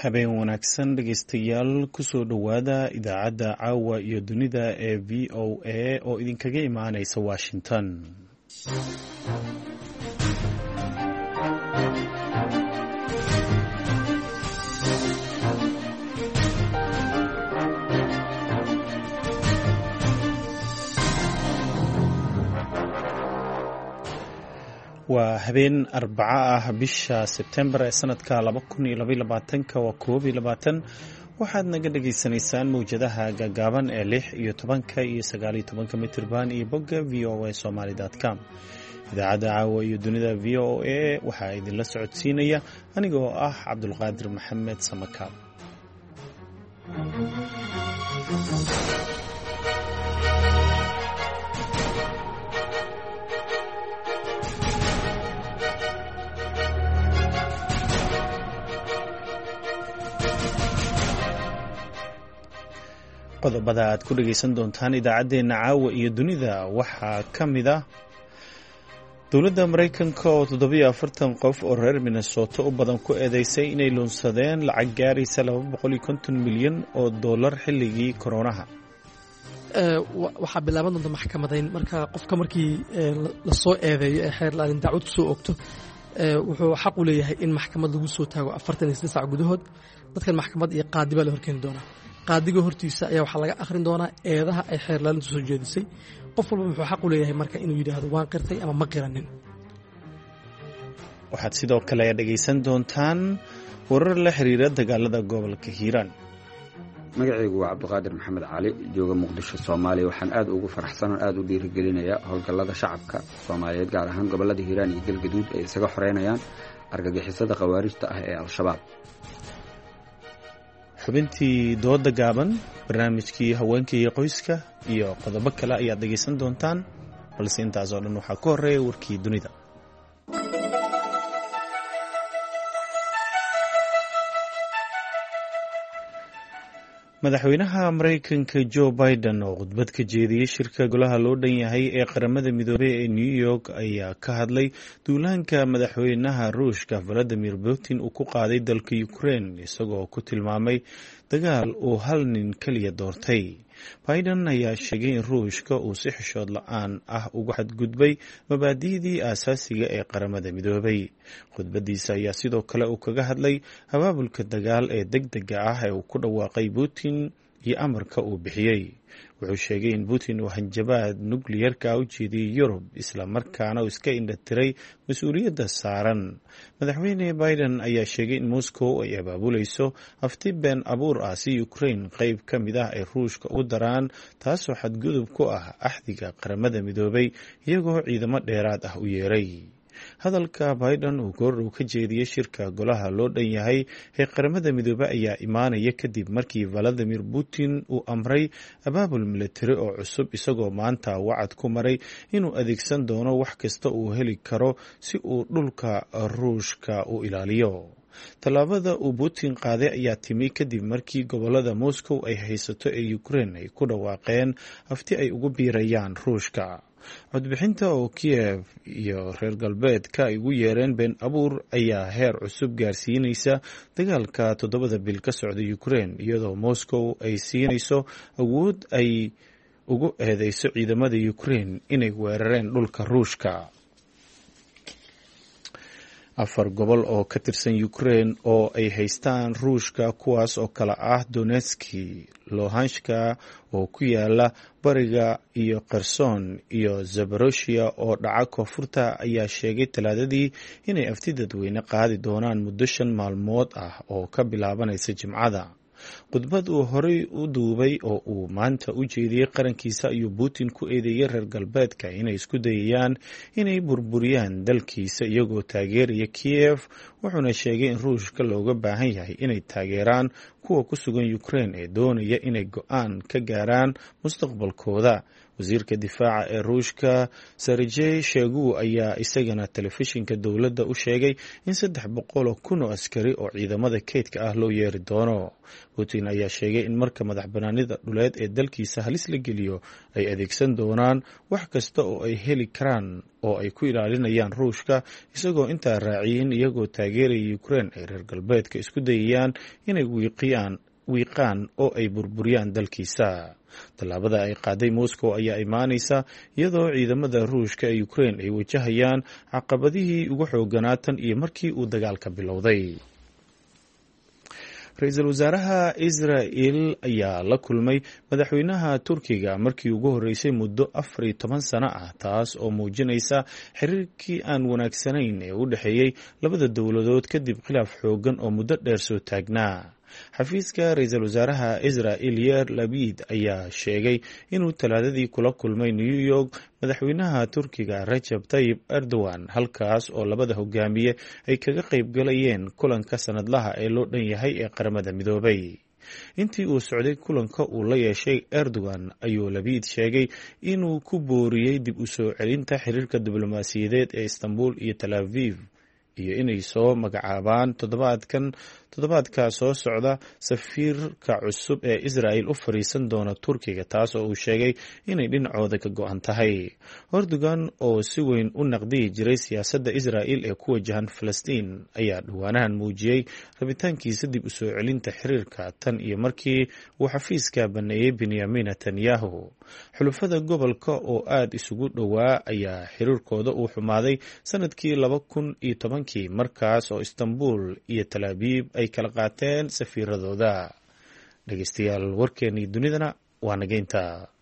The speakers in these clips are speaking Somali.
habeen wanaagsan dhegaystayaal kusoo dhowaada idaacadda caawa iyo dunida ee v o a oo idinkaga imaanaysa washington. waa habeen arbaco ah bisha sebtembar ee sanadka 2022 waa 20 waxaad naga dhagaysanaysaan mawjadaha gaagaaban ee 6 iyo 10 iyo 19 mitirban iyo bogga voasomali.com. idaacadda caawa iyo dunida v o a waxaa idinla socodsiinaya anigoo ah cabdulqaadir maxamed samakaab. qodobada aad ku dhagaysan doontaan idaacaddeenna caawa iyo dunida waxaa ka mid ah dowladda maraykanka oo 47 qof oo reer minnesota u badan ku eedeysay inay luunsadeen lacag gaaraysa $250 milyan oo dollar xilligii koronaha. waxaa bilaaban doonta maxkamadayn marka qofka markii lasoo eedeeyo ee xeer laalin dacwad kusoo ogto wuxuu xaq u leeyahay in maxkamad lagu soo taago 48 saac gudahood. dadkan maxkamad iyo qaadi baa la horkeeni doonaa. qaadiga hortiisa ayaa waxaa laga akhrin doonaa eedaha ay xeer laalintu soo jeedisay. qof walba wuxuu xaq u leeyahay marka inuu yidhaahdo waan qirtay ama ma qiranin. waxaad sidoo kale dhegaysan doontaan warar la xiriira dagaalada gobolka hiiraan. magacaygu waa cabdiqaadir maxamed cali, jooga muqdisho, soomaaliya. waxaan aad ugu faraxsanoon aad u dhiirigelinayaa howlgallada shacabka soomaaliyeed, gaar ahaan gobollada hiiraan iyo galgaduud ay isaga xoreynayaan argagixisada khawaarijta ah ee al-shabaab. xubintii dooda gaaban, barnaamijkii haweenka iyo qoyska iyo qodobo kale ayaad dhegaysan doontaan, balse intaas oo dhan waxaa ku horeeya warkii dunida. madaxweynaha maraykanka joe biden oo khudbad ka jeediyey shirka golaha loo dhan yahay ee qaramada midoobey ee new york ayaa ka hadlay duulaanka madaxweynaha ruushka valadimir putin uu ku qaaday dalka ukraine, isagoo ku tilmaamay dagaal uu hal nin keliya doortay. biden ayaa sheegay in ruushka uu si xishood la-aan ah uga xadgudbay mabaadi'dii aasaasiga ee qaramada midoobay. khudbadiisa ayaa sidoo kale uu kaga hadlay abaabulka dagaal ee degdega ah ee uu ku dhawaaqay putin iyo amarka uu bixiyey. wuxuu sheegay in putin uu hanjabaad nukliyarka u jeediyey yurub, isla markaana uu iska indhatiray mas-uuliyadda saaran. madaxweyne biden ayaa sheegay in moscow ay abaabulayso afti been abuur ah si ukraine qayb ka mid ah ay ruushka u daraan, taasoo xadgudub ku ah axdiga qaramada midoobay, iyagoo ciidamo dheeraad ah u yeeray. hadalka biden uu goordhow ka jeediyey shirka golaha loo dhan yahay ee qaramada midoobe ayaa imaanaya kadib markii valadimir putin uu amray abaabul militari oo cusub, isagoo maanta wacad ku maray inuu adeegsan doono wax kasta uu heli karo si uu dhulka ruushka u ilaaliyo. tallaabada uu putin qaaday ayaa timi kadib markii gobolada moscow ay haysato ee ukraine ay ku dhawaaqeen afti ay ugu biirayaan ruushka. codbixinta oo Kiev iyo reer galbeedka ay ugu yeereen been abuur ayaa heer cusub gaarsiinaysa dagaalka 7 bil ka socda Ukraine, iyadoo Moscow ay siinayso awood ay ugu eedeyso ciidamada Ukraine inay weerareen dhulka Ruushka. 4 gobol oo ka tirsan Ukraine oo ay haystaan Ruushka, kuwaas oo kala ah Donetsk, Luhansk oo ku yaala bariga iyo Kherson iyo Zaporozhye oo dhaca koonfurta, ayaa sheegay Talaadadii inay afti dadweyne qaadi doonaan muddo 5 maalmood ah oo ka bilaabanaysa Jimcada. khudbad uu horey u duubay oo uu maanta u jeediyey qarankiisa ayuu Putin ku eedeeyey reer galbeedka inay isku dayayaan inay burburiyaan dalkiisa iyagoo taageeraya Kiev, wuxuuna sheegay in ruushka looga baahan yahay inay taageeraan kuwa ku sugan Ukraine ee doonaya inay go'aan ka gaaraan mustaqbalkooda. wasiirka difaaca ee ruushka Sergey Shoigu ayaa isagana telefishinka dowladda u sheegay in 300,000 oo askari oo ciidamada kaydka ah loo yeeri doono. Putin ayaa sheegay in marka madaxbanaanida dhuleed ee dalkiisa halis la geliyo ay adeegsan doonaan wax kasta oo ay heli karaan oo ay ku ilaalinayaan ruushka, isagoo intaa raaciyeen iyagoo taageeraya Ukraine ay reer galbeedka isku dayayaan inay wiiqaan oo ay burburiyaan dalkiisa. Tallaabada ay qaaday Moscow ayaa imaanaysa iyadoo ciidamada ruushka ee Ukraine ay wajahayaan caqabadihii ugu xooganaa tan iyo markii uu dagaalka bilowday. Ra-iisul wasaaraha Israel ayaa la kulmay madaxweynaha Turkiga markii ugu horeysay muddo 14 sano ah, taas oo muujinaysa xiriirkii aan wanaagsanayn ee u dhexeeyay labada dowladood kadib khilaaf xoogan oo muddo dheer soo taagnaa. Xafiiska ra-iisul wasaaraha Israel Yair Lapid ayaa sheegay inuu Talaadadii kula kulmay New York madaxweynaha Turkiga Recep Tayyip Erdogan, halkaas oo labada hogaamiye ay kaga qayb galayeen kulanka sanadlaha ee loo dhan yahay ee qaramada midoobay. Intii uu socday kulanka uu la yeeshay Erdogan ayuu Lapid sheegay inuu ku booriyey dib u soo celinta xiriirka diblomaasiyadeed ee Istanbul iyo Tel Aviv iyo inay soo magacaabaan toddobaadka soo socda safiirka cusub ee Israel u fariisan doona Turkiga, taas oo uu sheegay inay dhinacooda ka go'an tahay. Erdogan oo si weyn u naqdiyi jiray siyaasadda Israel ee ku wajahan Falastiin ayaa dhawaanahan muujiyey rabitaankiisa dib u soo celinta xiriirka tan iyo markii uu xafiiska baneeyey Benjamin Netanyahu. Xulafada gobolka oo aad isugu dhowaa ayaa xiriirkooda uu xumaaday sanadkii 2010 markaas oo Istanbul iyo Tel Aviv ay kala qaateen safiiradooda. Dhegeystayaal, warkeennii dunidana waa nageynta.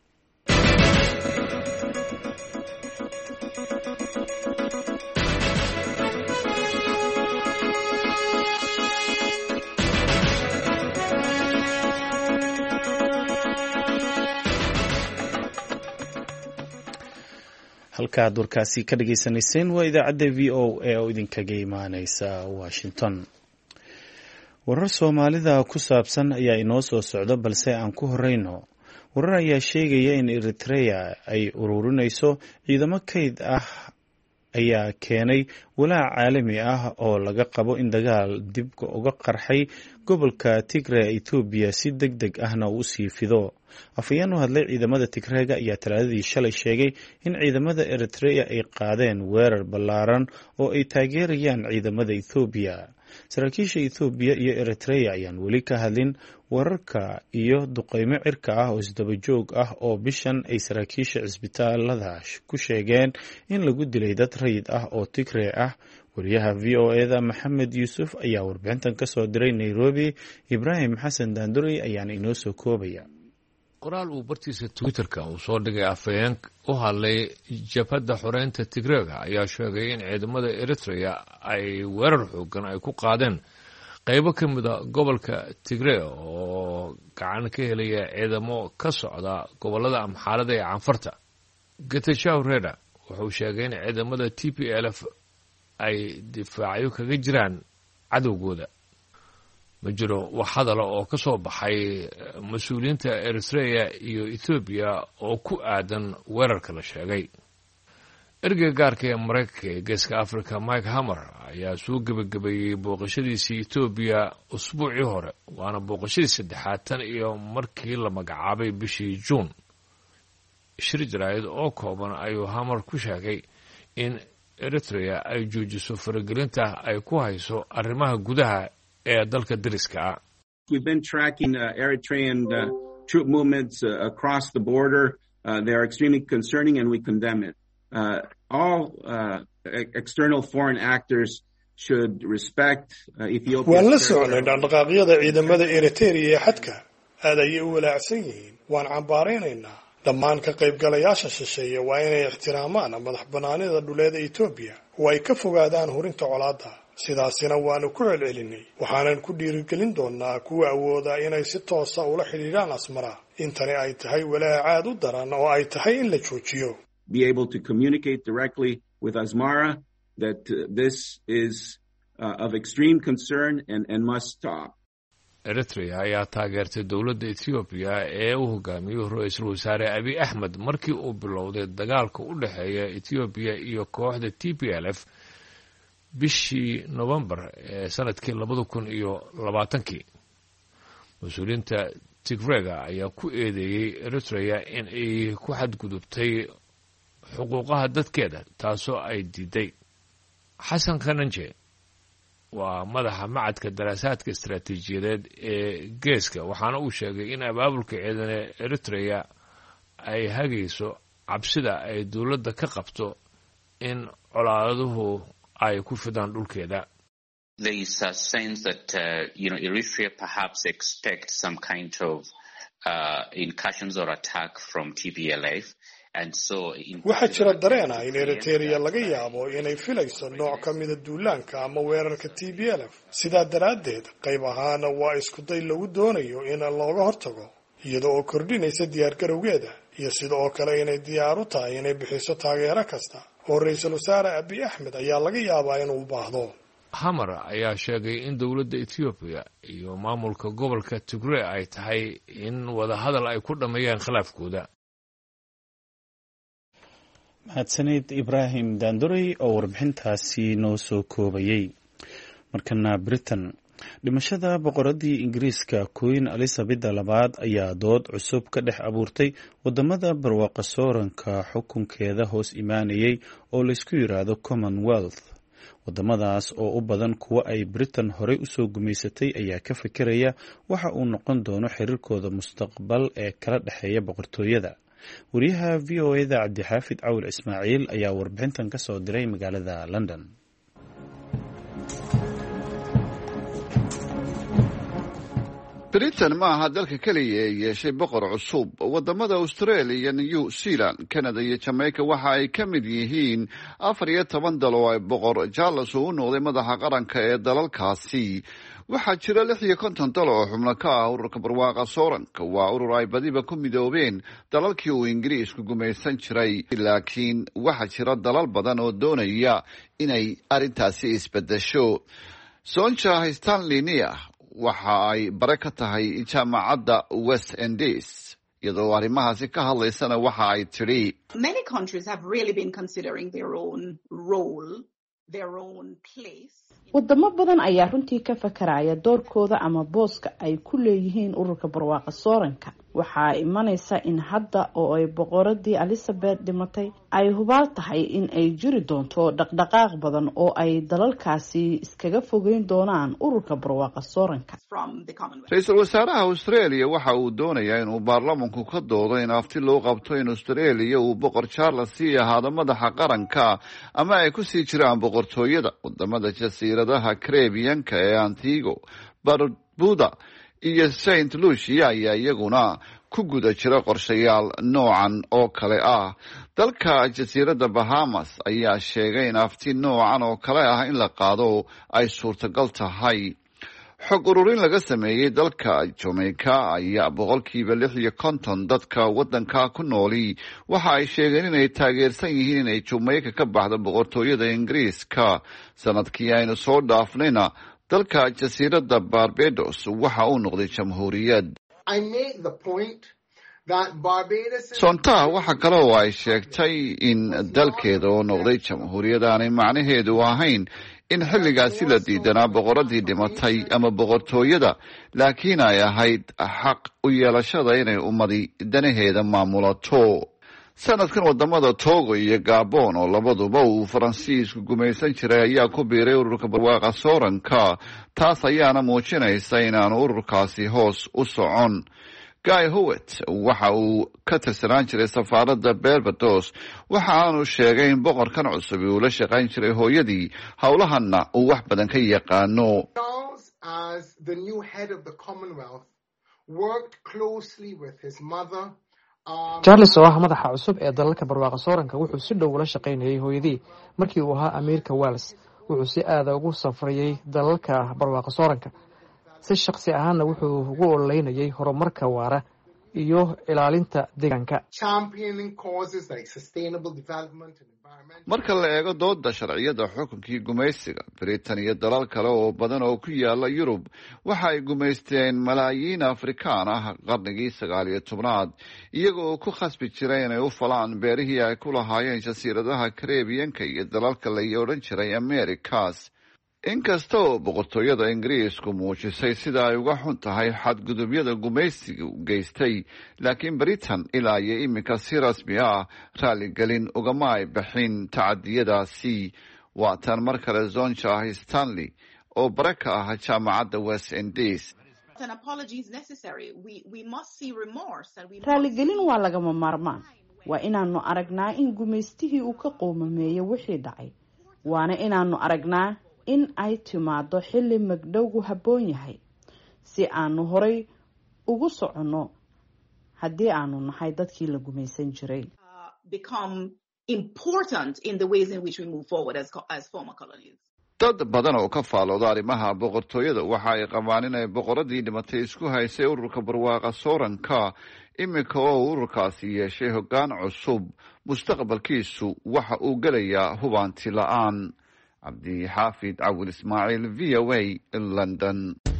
halkaad warkaasi ka dhageysanayseen waa idaacadda VOA oo idinkaga imaaneysa Washington. Warar Soomaalida ku saabsan ayaa inoo soo socda, balse aan ku horeyno. Warar ayaa sheegaya in Eritrea ay ururinayso ciidamo kayd ah ayaa keenay walaac caalami ah oo laga qabo in dagaal dib uga qarxay gobolka Tigray Ethiopia si degdeg ahna uu sii fido. Afhayeen u hadlay ciidamada Tigreega ayaa Talaadadii shalay sheegay in ciidamada Eritrea ay qaadeen weerar ballaaran oo ay taageerayaan ciidamada Ethiopia. Saraakiisha Ethiopia iyo Eritrea ayaan weli ka hadlin wararka iyo duqeymo cirka ah oo isdaba joog ah oo bishan ay saraakiisha cisbitaalada ku sheegeen in lagu dilay dad rayid ah oo Tigray ah. Wariyaha VOA-da Maxamed Yuusuf ayaa warbixintan ka soo diray Nairobi. Ibrahim Xasan Daanduri ayaana inoo soo koobaya. qoraal uu bartiisa Twitter-ka uu soo dhigay afhayeen u hadlay jabhadda xoreynta Tigreega ayaa sheegay in ciidamada Eritrea ay weerar xoogan ay ku qaadeen qaybo ka mid ah gobolka Tigray oo gacan ka helaya ciidamo ka socda gobolada Amxaarada ee Canfarta. Getachew Reda wuxuu sheegay in ciidamada TPLF ay difaacyo kaga jiraan cadowgooda. ma jiro wax hadal oo ka soo baxay mas'uuliyiinta Eritrea iyo Ethiopia oo ku aadan weerarka la sheegay. Ergeyga gaarka ee Mareykanka ee Geeska Afrika Mike Hammer ayaa soo gabagabeeyey booqashadiisii Ethiopia usbuucii hore, waana booqashadii saddexaad tan iyo markii la magacaabay bishii Juun. Shir jaraa'id oo kooban ayuu Hammer ku sheegay in Eritrea ay joojiso faragelinta ay ku hayso arrimaha gudaha ee dalka dariska ah. We've been tracking Eritrean troop movements across the border. They are extremely concerning and we condemn it. All external foreign actors should respect Ethiopia. waan la soconay dhaqdhaqaaqyada ciidamada Eritrea ee xadka aad ayay u walaacsan yihiin. waan cambaaraynaynaa dhammaan ka qaybgalayaasha shisheeye waa inay ixtiraamaan madaxbannaanida dhuleed ee Ethiopia oo ay ka fogaadaan hurinta colaadda. sidaasina waanu ku celcelinay. waxaanan ku dhiirigelin doonaa kuwa awooda inay si toosa ula xidhiidhaan Asmara. intani ay tahay walaac aad u daran oo ay tahay in la joojiyo. Be able to communicate directly with Asmara that this is of extreme concern and must stop. Eritrea ayaa taageertay dowladda Ethiopia ee uu hogaamiyo Ra'iisul Wasaare Abiy Ahmed markii uu bilowday dagaalka u dhexeeya Ethiopia iyo kooxda TPLF bishii November ee sanadkii 2020. Mas'uuliyiinta Tigreega ayaa ku eedeeyay Eritrea in ay ku xadgudubtay xuquuqaha dadkeeda taasoo ay diiday. xasan kananje waa madaxa macadka daraasaadka istaraatiijiyadeed ee geeska, waxaana uu sheegay in abaabulka ciidan ee eritrea ay hagayso cabsida ay dowladda ka qabto in colaaduhu ay ku fidaan dhulkeeda. There is a sense that Eritrea perhaps expect some kind of incursions or attack from TPLF. waxaa jira dareen ah in Eritrea laga yaabo inay filayso nooc ka mida duulaanka ama weerarka TPLF. sidaa daraaddeed qayb ahaana waa isku day lagu doonayo in looga hortago iyada oo kordhinaysa diyaargarowgeeda iyo sida oo kale inay diyaar u tahay inay bixiso taageero kasta oo ra-iisul wasaare Abiy Ahmed ayaa laga yaabaa inuu u baahdo. Hamar ayaa sheegay in dowladda Ethiopia iyo maamulka gobolka Tigray ay tahay in wadahadal ay ku dhameeyaan khilaafkooda. mahadsanid Ibrahim Dandurey oo warbixintaasi noo soo koobayay. markana Britain, dhimashada boqoradii Ingiriiska Queen Elizabeth II ayaa dood cusub ka dhex abuurtay wadamada barwaaqo sooranka xukunkeeda hoos imaanayay oo la isku yiraahdo Commonwealth. wadamadaas oo u badan kuwa ay Britain horey u soo gumaysatay ayaa ka fikiraya waxa uu noqon doono xiriirkooda mustaqbal ee kala dhexeeya boqortooyada. wariyaha VOA-da Cabdixaafid Cawil Ismaaciil ayaa warbixintan ka soo diray magaalada London. Britain ma aha dalka kaliya ee yeeshay boqor cusub. wadamada Australia, New Zealand, Canada iyo Jamaica waxa ay ka mid yihiin 14 dal oo ay boqor Charles u noqday madaxa qaranka ee dalalkaasi. waxaa jira 56 dal oo xubno ka ah ururka barwaaqa sooranka. waa urur ay badiba ku midoobeen dalalkii uu Ingiriisku gumaysan jiray, laakiin waxaa jira dalal badan oo doonaya inay arrintaasi isbedesho. Sonja Stanley waxa ay bare ka tahay jaamacadda West Indies. iyadoo arrimahaasi ka hadlaysana waxa ay tidhi, Many countries have really been considering their own role, their own place. wadamo badan ayaa runtii ka fakaraya doorkooda ama booska ay ku leeyihiin ururka barwaaqa sooranka. waxaa imanaysa in hadda oo ay boqoradii Elizabeth dhimatay ay hubaal tahay in ay jiri doonto dhaqdhaqaaq badan oo ay dalalkaasi iskaga fogeyn doonaan ururka barwaaqa sooranka. ra-iisul wasaaraha Australia waxa uu doonayaa inuu baarlamanku ka doodo in afti loo qabto in Australia uu boqor Charles sii ahaado madaxa qaranka ama ay ku sii jiraan boqortooyada. wadamada jasiiradaha Caribbean-ka ee Antigua, Barbuda iyo Saint Lucia ayaa iyaguna ku guda jira qorshayaal noocan oo kale ah. dalka jasiiradda Bahamas ayaa sheegay in afti noocan oo kale ah in la qaado ay suurtagal tahay. xog ururin laga sameeyey dalka Jamaica ayaa 56% dadka wadanka ku nooli waxa ay sheegeen inay taageersan yihiin inay Jamaica ka baxdo boqortooyada Ingiriiska. sanadkii aynu soo dhaafnayna dalka jasiiradda Barbados waxa uu noqday jamhuuriyad. Sonta waxa kale oo ay sheegtay in dalkeeda oo noqday jamhuuriyad aanay macnaheedu ahayn in xilligaasi la diidanaa boqoradii dhimatay ama boqortooyada, laakiin ay ahayd xaq u yeelashada inay ummadi danaheeda maamulato. sanadkan wadamada Togo iyo Gabon oo labaduba uu Faransiisku gumaysan jiray ayaa ku biiray ururka barwaaqa sooranka. taas ayaana muujinaysa inaanu ururkaasi hoos u socon. Guy Howard waxa uu ka tirsanaan jiray safaaradda Barbados. waxa aanu sheegay in boqorkan cusub uu la shaqayn jiray hooyadii, howlahanna uu wax badan ka yaqaano. Charles oo ah madaxa cusub ee dalalka barwaaqa sooranka wuxuu si dhow ula shaqaynayay hooyadii markii uu ahaa amiirka Wales. wuxuu si aad ugu safrayay dalalka barwaaqa sooranka. si shakhsi ahaanna wuxuu ugu ololeynayay horumarka waara iyo ilaalinta deegaanka. marka la eego dooda sharciyada xukunkii gumaysiga, Britain iyo dalal kale oo badan oo ku yaala Yurub waxa ay gumaysteen malaayiin Afrikaan ah qarnigii 19aad, iyaga oo ku khasbi jiray inay u falaan beerihii ay ku lahaayeen jasiiradaha Caribbean-ka iyo dalalka la odhan jiray Americas. inkasta oo boqortooyada ingiriisku muujisay sida ay uga xun tahay xadgudubyada gumaysiga u geystay, laakiin britain ilaa iyo iminka si rasmi ah raaligelin ugama ay bixin tacadiyadaasi. waa tan mar kale Zonja Stanley oo bare ka ah jaamacadda West Indies. raaligelin waa lagama maarmaan. waa inaanu aragnaa in gumaystihii uu ka qoomameeyo wixii dhacay, waana inaanu aragnaa in ay timaado xilli magdhowgu habboon yahay si aanu horay ugu soconno haddii aanu nahay dadkii la gumaysan jiray. dad badan oo ka faalooda arrimaha boqortooyada waxa ay qabaan inay boqoradii dhimatay isku haysay ururka barwaaqa sooranka. iminka oo ururkaasi yeeshay hoggaan cusub, mustaqbalkiisu waxa uu gelayaa hubaanti la-aan. cabdixaafid cawil ismaaciil, v o a, London.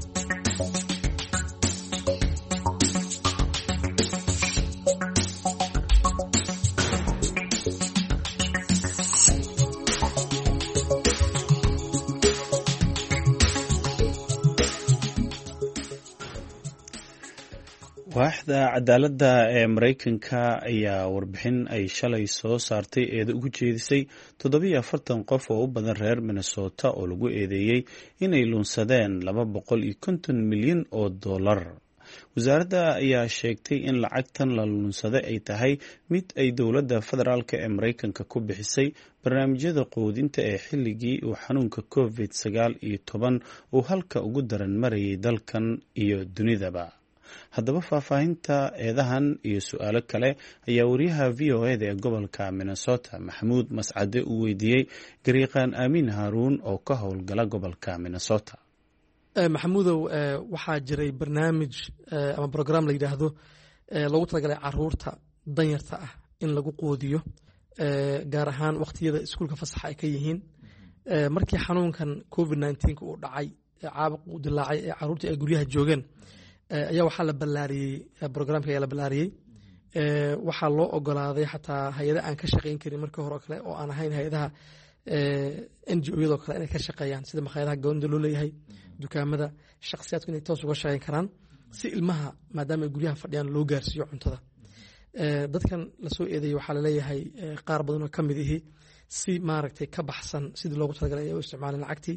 waaxda cadaaladda ee Mareykanka ayaa warbixin ay shalay soo saartay eeda ugu jeedisay 47 qof oo u badan reer Minnesota oo lagu eedeeyey inay lunsadeen $250 milyan oo dollar. wasaaradda ayaa sheegtay in lacagtan la lunsaday ay tahay mid ay dowladda federaalka ee Mareykanka ku bixisay barnaamijyada quudinta ee xilligii uu xanuunka COVID-19 uu halka ugu daran marayay dalkan iyo dunidaba. haddaba faahfaahinta eedahan iyo su-aalo kale ayaa wariyaha v o eda ee gobolka Minnesota Maxamuud Mascade uu weydiiyey gariiqaan Aamin Haaruun oo ka howlgala gobolka Minnesota. maxamuudow, waxaa jiray barnaamij ama brogram la yidhaahdo loogu talagalay caruurta danyarta ah in lagu quudiyo, gaar ahaan waqtiyada iskuulka fasaxa ay ka yihiin. markii xanuunkan COVID-19 uu dhacay, caabuq uu dilaacay ee caruurtii ay guryaha joogeen, ayaa waxaa la ballaariyey brograamka ayaa la ballaariyey. waxaa loo ogolaaday xataa hay-ada aan ka shaqayn karin markii hore oo kale oo aan ahayn hay-adaha NGO-yadoo kale inay ka shaqeeyaan, sida makhaayadaha goonida loo leeyahay, dukaamada, shakhsiyaadku inay toos uga shaqayn karaan si ilmaha maadaama ay guryaha fadhiyaan loo gaarsiiyo cuntada. dadkan lasoo eedeeyey waxaa laleeyahay qaar badan oo ka mid ihi si maaragtay ka baxsan sidii loogu talagalay ay u isticmaaleen lacagtii.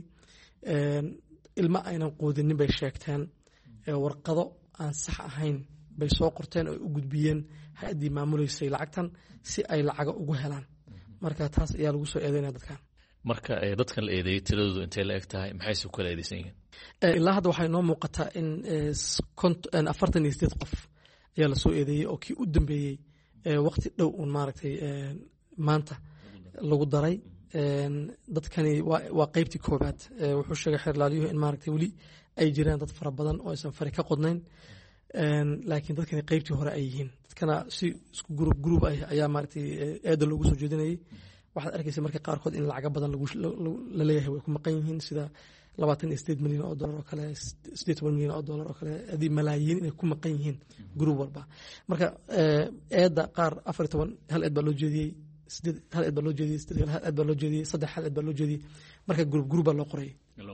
ilma aynan quudinin bay sheegteen, warqado aan sax ahayn bay soo qorteen oo u gudbiyeen hay-addii maamuleysay lacagtan si ay lacaga ugu helaan. marka taas ayaa lagu soo eedeynaya dadkan. marka dadkan la eedeeyey tiradoodu intay la eg tahay, maxay su kala eedeysan yihiin? ilaa hadda waxay noo muuqataa in 48 qof ayaa lasoo eedeeyey oo kii u dambeeyey waqti dhow uun maaragtay maanta lagu daray. dadkani waa qaybtii koobaad. wuxuu sheegay xeerlaalyuhu in maaragtay weli ay jiraan dad fara badan oo aysan fari ka qodnayn, laakiin dadkani qaybtii hore ay yihiin. dadkana si isku gruub ah ayaa maaragtay eeda loogu soo jeedinayay. waxaad arkaysa marka qaarkood in lacaga badan la leeyahay way ku maqan yihiin, sida $28 milyan oo dollar oo kale, $18 milyan oo dollar oo kale, adii malaayiin inay ku maqan yihiin gruub walba. marka eeda qaar 14 hal eed baa loo jeediyey, 8 hal eed baa loo jeediyey, 3 hal eed baa loo jeediyey, 3 hal eed baa loo jeediyey. marka gruub baa loo qorayay.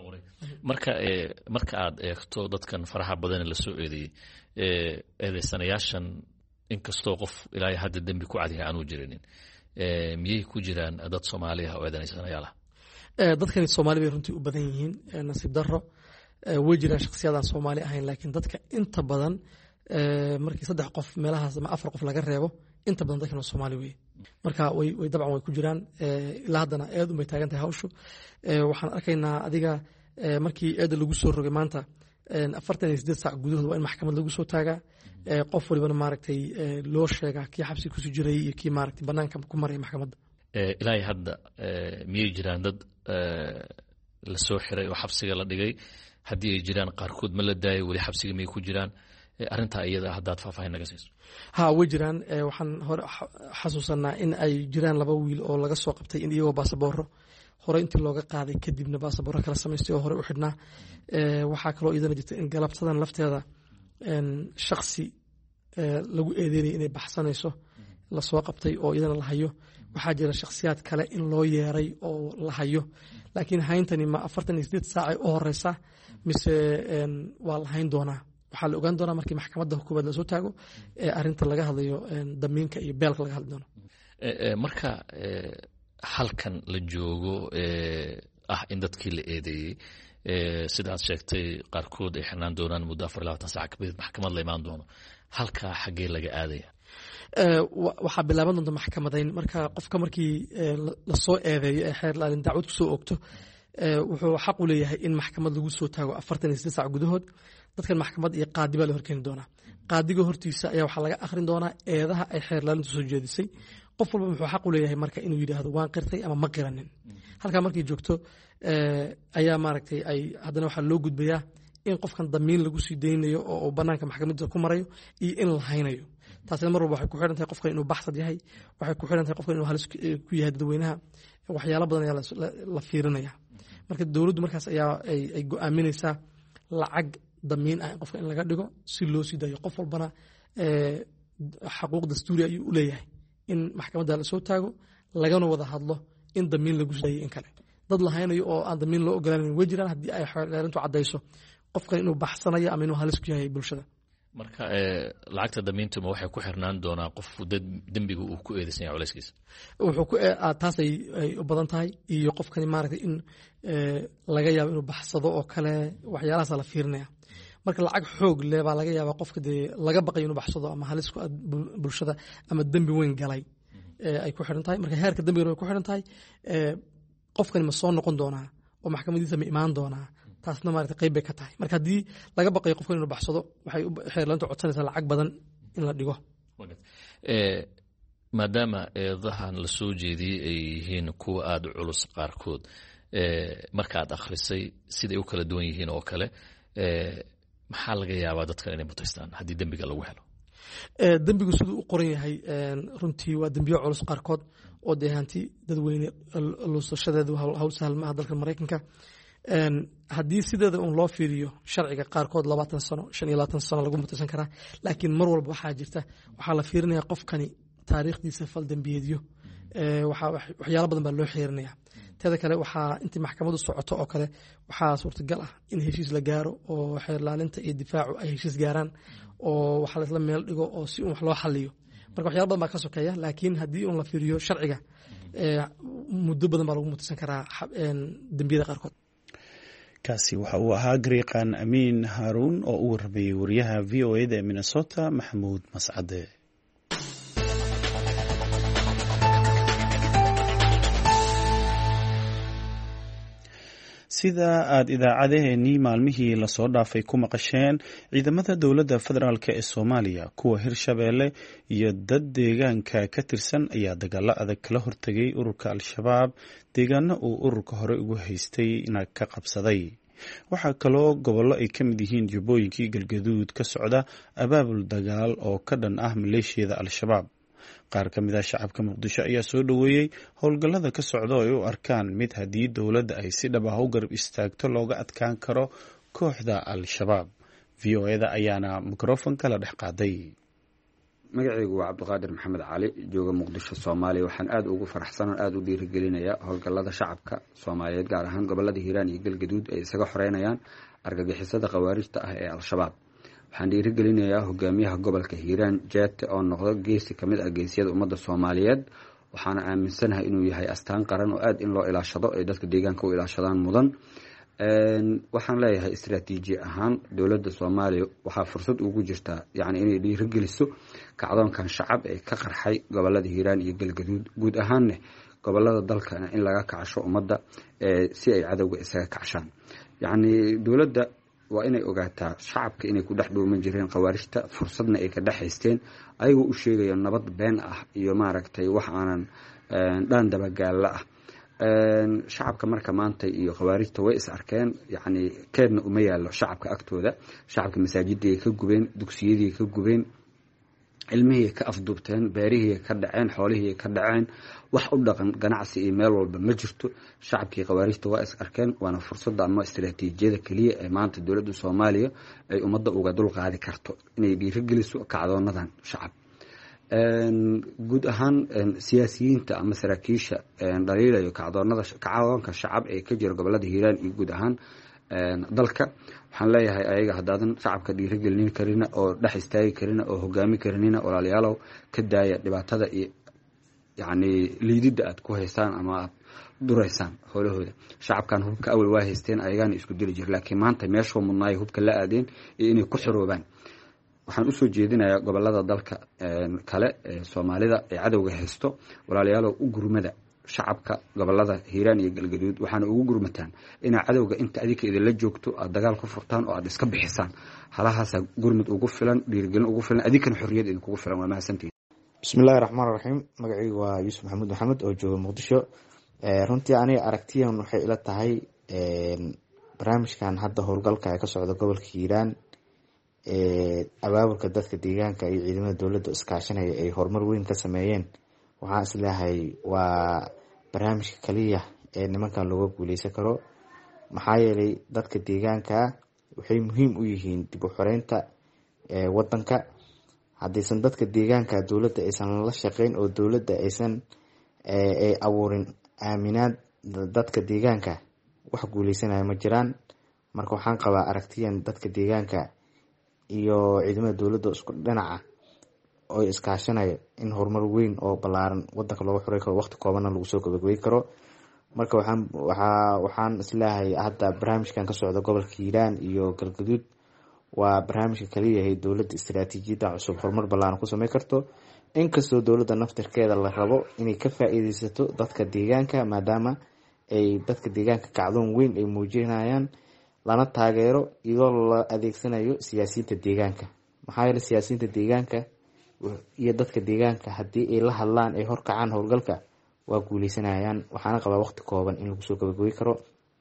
marka aad eegto dadkan faraha badan la soo eedeeyey, eedeysanayaashan inkastoo qof ilaa hadda dembi ku cadiga aanu jirinin, miyay ku jiraan dad Soomaali ah oo eedeysanayaal ah? dadkani Soomaali bay runtii u badan yihiin. nasiib darro way jiraan shakhsiyaadaan Soomaali ahayn, laakiin dadka inta badan markii 3 qof meelahaas ama 4 qof laga reebo, inta badan dadkan Soomaali weeye. marka way dabcan way ku jiraan. ilaa haddana eed unbay taagan tahay hawshu. waxaan arkaynaa adiga markii eeda lagu soo rogay maanta 48 saac gudahood waa in maxkamad lagu soo taagaa. qof walibana maaragtay loo sheegaa kii xabsi kusii jiray iyo kii maaragtay banaanka ku maraya maxkamadda. ilaa hadda miyay jiraan dad la soo xiray oo xabsiga la dhigay? haddii ay jiraan qaarkood ma la daayay, weli xabsiga miyay ku jiraan? arrintaa iyada haddaad faahfaahin naga siiso. way jiraan. waxaan hore xasuusanaa in ay jiraan 2 wiil oo laga soo qabtay in iyagoo baasabooro hore intii looga qaaday kadibna baasabooro kala samaystay oo hore u xidhnaa. waxaa kaloo iyadana jirta in galabtadan lafteeda shaksi lagu eedeynaya inay baxsanayso lasoo qabtay oo iyadana la hayo. waxaa jira shakhsiyaad kale in loo yeeray oo la hayo laakiin hayntani ma 48 saac u horeysa mise waa la hayn doonaa waxaa la ogaan doonaa markii maxkamadda koowaad la soo taago arinta laga hadlayo damiinka iyo beelka laga hadli doono marka halkan la joogo ah in dadkii la eedeeyey sidaad sheegtay qaarkood ay xirnaan doonaan muddo 24 saac kadib maxkamad la imaan doono halkaa xaggee laga aadaya waxaa bilaaban doonta maxkamadayn marka qofka markii lasoo eedeeyo ee xeer ilaalin dacwad kusoo ogto wuxuu xaq u leeyahay in maxkamad lagu soo taago 48 saac gudahood dadkan maxkamad iyo qaadi baa la horkeeni doonaa qaadiga hortiisa ayaa waxaa laga akhrin doonaa eedaha ay xeer ilaalintu soo jeedisay qof walba wuxuu xaq u leeyahay marka inuu yidhaahdo waan qirtay ama ma qiranin halkaa markay joogto ayaa maaragtay haddana waxaa loo gudbayaa in qofkan damiin lagu sii daynayo oo banaanka maxkamadda ku marayo iyo in la haynayo taasina mar walba waxay ku xidhan tahay qofkan inuu baxsad yahay waxay ku xidhan tahay qofkan inuu halis ku yahay dadweynaha waxyaalo badan ayaa la fiirinaya marka dowladdu markaas ayaa ay go'aaminaysaa lacag damiin ah qofka in laga dhigo si loo sii dayo qof walbana xaquuq dastuuri ayuu u leeyahay in maxkamadda la soo taago lagana wada hadlo in damiin lagu sii dayo in kale dad la haynayo oo aan damiin loo ogolaanin way jiraan haddii ay xeerintu caddayso qofkan inuu baxsanayo ama inuu halis ku yahay bulshada marka lacagta damiintuma waxay ku xirnaan doonaa qof dembiga uu ku eedeysan yahay culayskiisa taas ay u badan tahay iyo qofkani maaragtay in laga yaabo inuu baxsado oo kale waxyaalahaasa la fiirinaya marka lacag xoog leh baa laga yaabaa qofka dee laga baqayo inuu baxsado ama halis ku bulshada ama dembi weyn galay ay ku xidhan tahay marka heerka dembigana way ku xidhan tahay qofkani ma soo noqon doonaa oo maxkamadiisa ma imaan doonaa taasna maaragtay qayb bay ka tahay marka haddii laga baqayo qofkan inuu baxsado waxay xeer ilaalintu codsanaysaa lacag badan in la dhigo maadaama eedahan la soo jeediyey ay yihiin kuwa aada u culus qaarkood markaad akhrisay siday u kala duwan yihiin oo kale maxaa laga yaabaa dadkan inay mutaystaan haddii dembiga lagu helo dembigu siduu u qoran yahay runtii waa dembiyo culus qaarkood oo dee hanti dadweyne luusashadeedu hawl sahal maaha dalka maraykanka haddii sideeda un loo fiiriyo sharciga qaarkood 20 sano 25 sano lagu mutaysan karaa laakiin mar walba waxaa jirta waxaa la fiirinaya qofkani taariikhdiisa fal dembiyeedyo waxyaalo badan baa loo xiirinaya teeda kale waxaa intii maxkamadu socoto oo kale waxaa suurtagal ah in heshiis la gaaro oo xeer ilaalinta iyo difaacu ay heshiis gaaraan oo waxaa laisla meel dhigo oo si un wax loo xaliyo marka waxyaalo badan baa ka sokeeya laakiin haddii un la fiiriyo sharciga muddo badan baa lagu mutaysan karaa dembiyada qaarkood kaasi waxa uu ahaa gariiqan amiin haaruun oo u warramayey wariyaha v o eda ee minnesota maxamuud mascade sida aada idaacadeennii maalmihii lasoo dhaafay ku maqasheen ciidamada dowladda federaalk ee soomaaliya kuwa hirshabeelle iyo dad deegaanka ka tirsan ayaa dagaalo adag kala hortegay ururka al-shabaab deegaano uu ururka hore ugu haystayna ka qabsaday waxaa kaloo gobollo ay ka mid yihiin jubbooyinkii galgaduud ka socda abaabul dagaal oo ka dhan ah maleeshiyada al-shabaab qaar ka mid ah shacabka muqdisho ayaa soo dhoweeyey howlgallada ka socda oo ay u arkaan mid haddii dowladda ay si dhab ah u garab istaagto looga adkaan karo kooxda al-shabaab v o eda ayaana mikrofonka la dhex qaaday magacaygu waa cabdiqaadir maxamed cali jooga muqdisho soomaaliya waxaan aada ugu faraxsanon aada u dhiirigelinayaa howlgallada shacabka soomaaliyeed gaar ahaan gobolada hiiraan iyo galgaduud ay isaga xoreynayaan argagixisada khawaarijta ah ee al-shabaab waxaan dhiirigelinayaa hogaamiyaha gobolka hiiraan jeete oo noqdo geesi kamid ah geesiyada ummadda soomaaliyeed waxaana aaminsanahay inuu yahay astaan qaran oo aada in loo ilaashado ay dadka deegaanka u ilaashadaan mudan waxaan leeyahay istaraatiiji ahaan dowladda soomaaliya waxaa fursad ugu jirtaa yacni inay dhiirigeliso kacdoonkan shacab ee ka qarxay gobolada hiiraan iyo galgaduud guud ahaanne gobolada dalkana in laga kacsho ummadda si ay cadowga isaga kacshaan yacni dowladda waa inay ogaataa shacabka inay ku dhex dhuuman jireen khawaarijta fursadna ay ka dhex haysteen ayagoo u sheegayo nabad been ah iyo maaragtay wax aanan dhaan dabagaalla ah shacabka marka maanta iyo khawaarijta way is arkeen yacni keedna uma yaallo shacabka agtooda shacabka masaajidii ay ka gubeen dugsiyadii ka gubeen cilmihii ka afduubteen beerihii ka dhaceen xoolihii ka dhaceen wax u dhaqan ganacsi iyo meel walba ma jirto shacabkii khawaarijta waa is arkeen waana fursadda ama istaraatiijiyada keliya ee maanta dowladda soomaaliya ay ummadda uga dulqaadi karto inay dhiirigeliso kacdoonadan shacab guud ahaan siyaasiyiinta ama saraakiisha dhaliilayo kacdoonka shacab ee ka jira gobolada hiiraan iyo guud ahaan dalka waxaan leeyahay ayaga haddaadan shacabka dhiirigelin karina oo dhex istaagi karina oo hogaami karinina walaalayaalow ka daaya dhibaatada iyo yacni liididda aad ku haystaan ama aad duraysaan howlahooda. shacabkan hubka awal waa haysteen ayagaana isku dili jir, laakiin maanta meeshuu mudnaay hubka la aadeen iyo inay ku xiroobaan. waxaan usoo jeedinayaa gobolada dalka kale ee soomaalida ee cadowga haysto, walaalayaalow u gurmada shacabka gobolada hiiraan iyo galgaduud, waxaana ugu gurmataan inaa cadowga inta adinka idinla joogto aad dagaal ku furtaan oo aad iska bixisaan. halahaasa gurmud ugu filan, dhiirigelin ugu filan, adinkana xorriyad idinkugu filan. waa mahadsantihin. bismillahi raxmaan raxiim. magacaygu waa yuusuf maxamuud maxamed oo jooga muqdisho. runtii aniga aragtiyan waxay ila tahay barnaamijkan hadda howlgalka ee ka socda gobolka hiiraan, abaabulka dadka deegaanka iyo ciidamada dowladda iskaashanaya ay horumar weyn ka sameeyeen. waxaan isleeyahay waa barnaamijka kaliya ee nimankan looga guuleysan karo, maxaa yeelay dadka deegaanka waxay muhiim u yihiin dib u xoreynta wadanka. haddaysan dadka deegaanka dowladda aysan la shaqeyn oo dowladda aysan ay abuurin aaminaad dadka deegaanka, wax guuleysanaya ma jiraan. marka waxaan qabaa aragtiyan dadka deegaanka iyo ciidamada dowladda isku dhinaca oo iskaashanayo in horumar weyn oo ballaaran wadanka looga xorey karo, waqti koobanna lagu soo gabagabay karo. marka waxaan isleeyahay hadda barnaamijkan ka socda gobolka hiiraan iyo galgaduud waa barnaamijka kaliyahay dowladda istaraatiijiyadda cusub horumar ballaaran ku samey karto, inkastoo dowladda naftirkeeda la rabo inay ka faa-iideysato dadka deegaanka, maadaama ay dadka deegaanka kacdoon weyn ay muujinayaan, lana taageero iyadoo la adeegsanayo siyaasiyiinta deegaanka. maxaa yeele siyaasiyiinta deegaanka iyo dadka deegaanka haddii ay la hadlaan ay horkacaan howlgalka waa guuleysanayaan. waxaana qabaa waqti kooban in lagu soo gabagabi karo.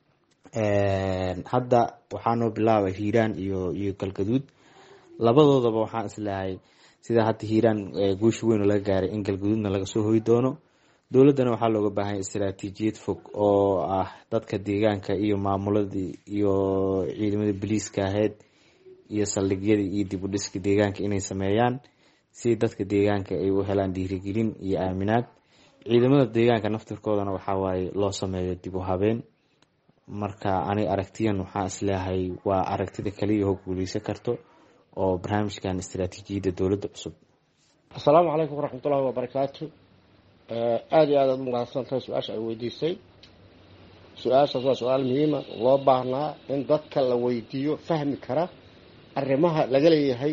hadda waxaanoo bilaabay hiiraan iyo galgaduud, labadoodaba waxaan isleeyahay sida hadda hiiraan guushi weyn oo laga gaaray in galgaduudna laga soo hoy doono. dowladdana waxaa looga baahanya istaraatiijiyad fog oo ah dadka deegaanka iyo maamuladii iyo ciidamadii biliiska ahayd iyo saldhigyadii iyo dib u dhiska deegaanka inay sameeyaan si dadka deegaanka ay u helaan dhiirigelin iyo aaminaad. ciidamada deegaanka naftirkoodana waxaa waaye loo sameeyo dib u habeen. marka ani aragtiyan waxaan isleeyahay waa aragtida kaliya oo guuleysan karto oo barnaamijkan istaraatiijiyadda dowladda cusub. asalaamu calaykum waraxmatullahi wabarakaatu. aada iyo aad aad u mahadsantahay su-aasha ay weydiisay. su-aashaas waa su-aal muhiima, loo baahnaa in dadka la weydiiyo fahmi kara arrimaha laga leeyahay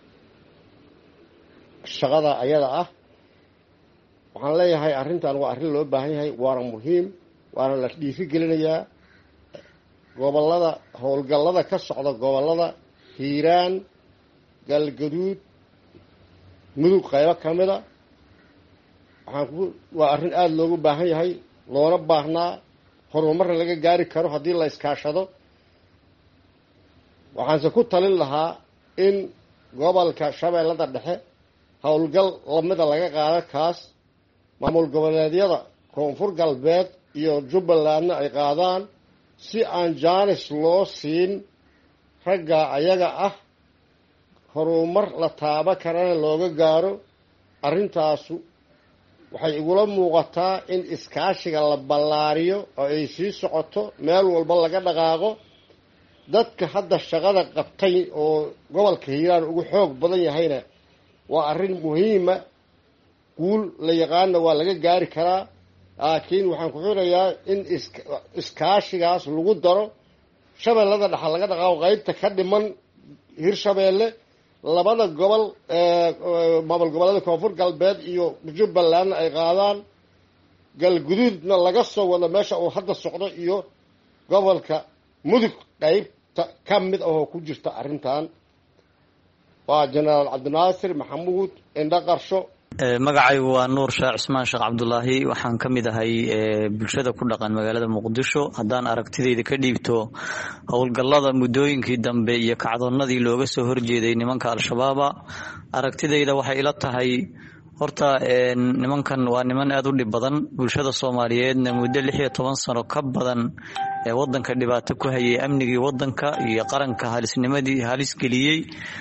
shaqada ayada ah. waxaan leeyahay arrintan waa arrin loo baahan yahay, waana muhiim, waana la dhiirigelinayaa. gobolada howlgallada ka socda gobolada hiiraan, galgaduud, mudug qaybo ka mida waa arrin aada loogu baahan yahay, loona baahnaa, horumarna laga gaari karo haddii la iskaashado. waxaanse ku talin lahaa in gobolka shabeellada dhexe howlgal lamida laga qaado kaas, maamul goboleedyada koonfur galbeed iyo jubbalandna ay qaadaan, si aan jaanis loo siin ragga ayaga ah, horumar la taaba karana looga gaaro. arrintaasu waxay igula muuqataa in iskaashiga la ballaariyo oo ay sii socoto, meel walba laga dhaqaaqo. dadka hadda shaqada qabtay oo gobolka hiiraan ugu xoog badan yahayna waa arrin muhiima, guul la yaqaana waa laga gaari karaa. laakiin waxaan ku xirayaa in iskaashigaas lagu daro shabeellada dhexe laga dhaqaaqo, qaybta ka dhiman hirshabeelle, labada gobol maamul goboleeda koonfur galbeed iyo jubbalandna ay qaadaan, galguduudna laga soo wado meesha uu hadda socdo, iyo gobolka mudug qaybta ka mid ahoo ku jirta arrintan. waa jenaraal cabdinaasir maxamuud indho qarsho. magacaygu waa nuur sheekh cismaan sheekh cabdulaahi. waxaan ka mid ahay bulshada ku dhaqan magaalada muqdisho. haddaan aragtidayda ka dhiibto howlgallada muddooyinkii dambe iyo kacdoonnadii looga soo horjeeday nimanka al-shabaaba, aragtidayda waxay ila tahay horta nimankan waa niman aada u dhib badan. bulshada soomaaliyeedna muddo 16 sano ka badan ee wadanka dhibaato ku hayay, amnigii wadanka iyo qaranka halis geliyey.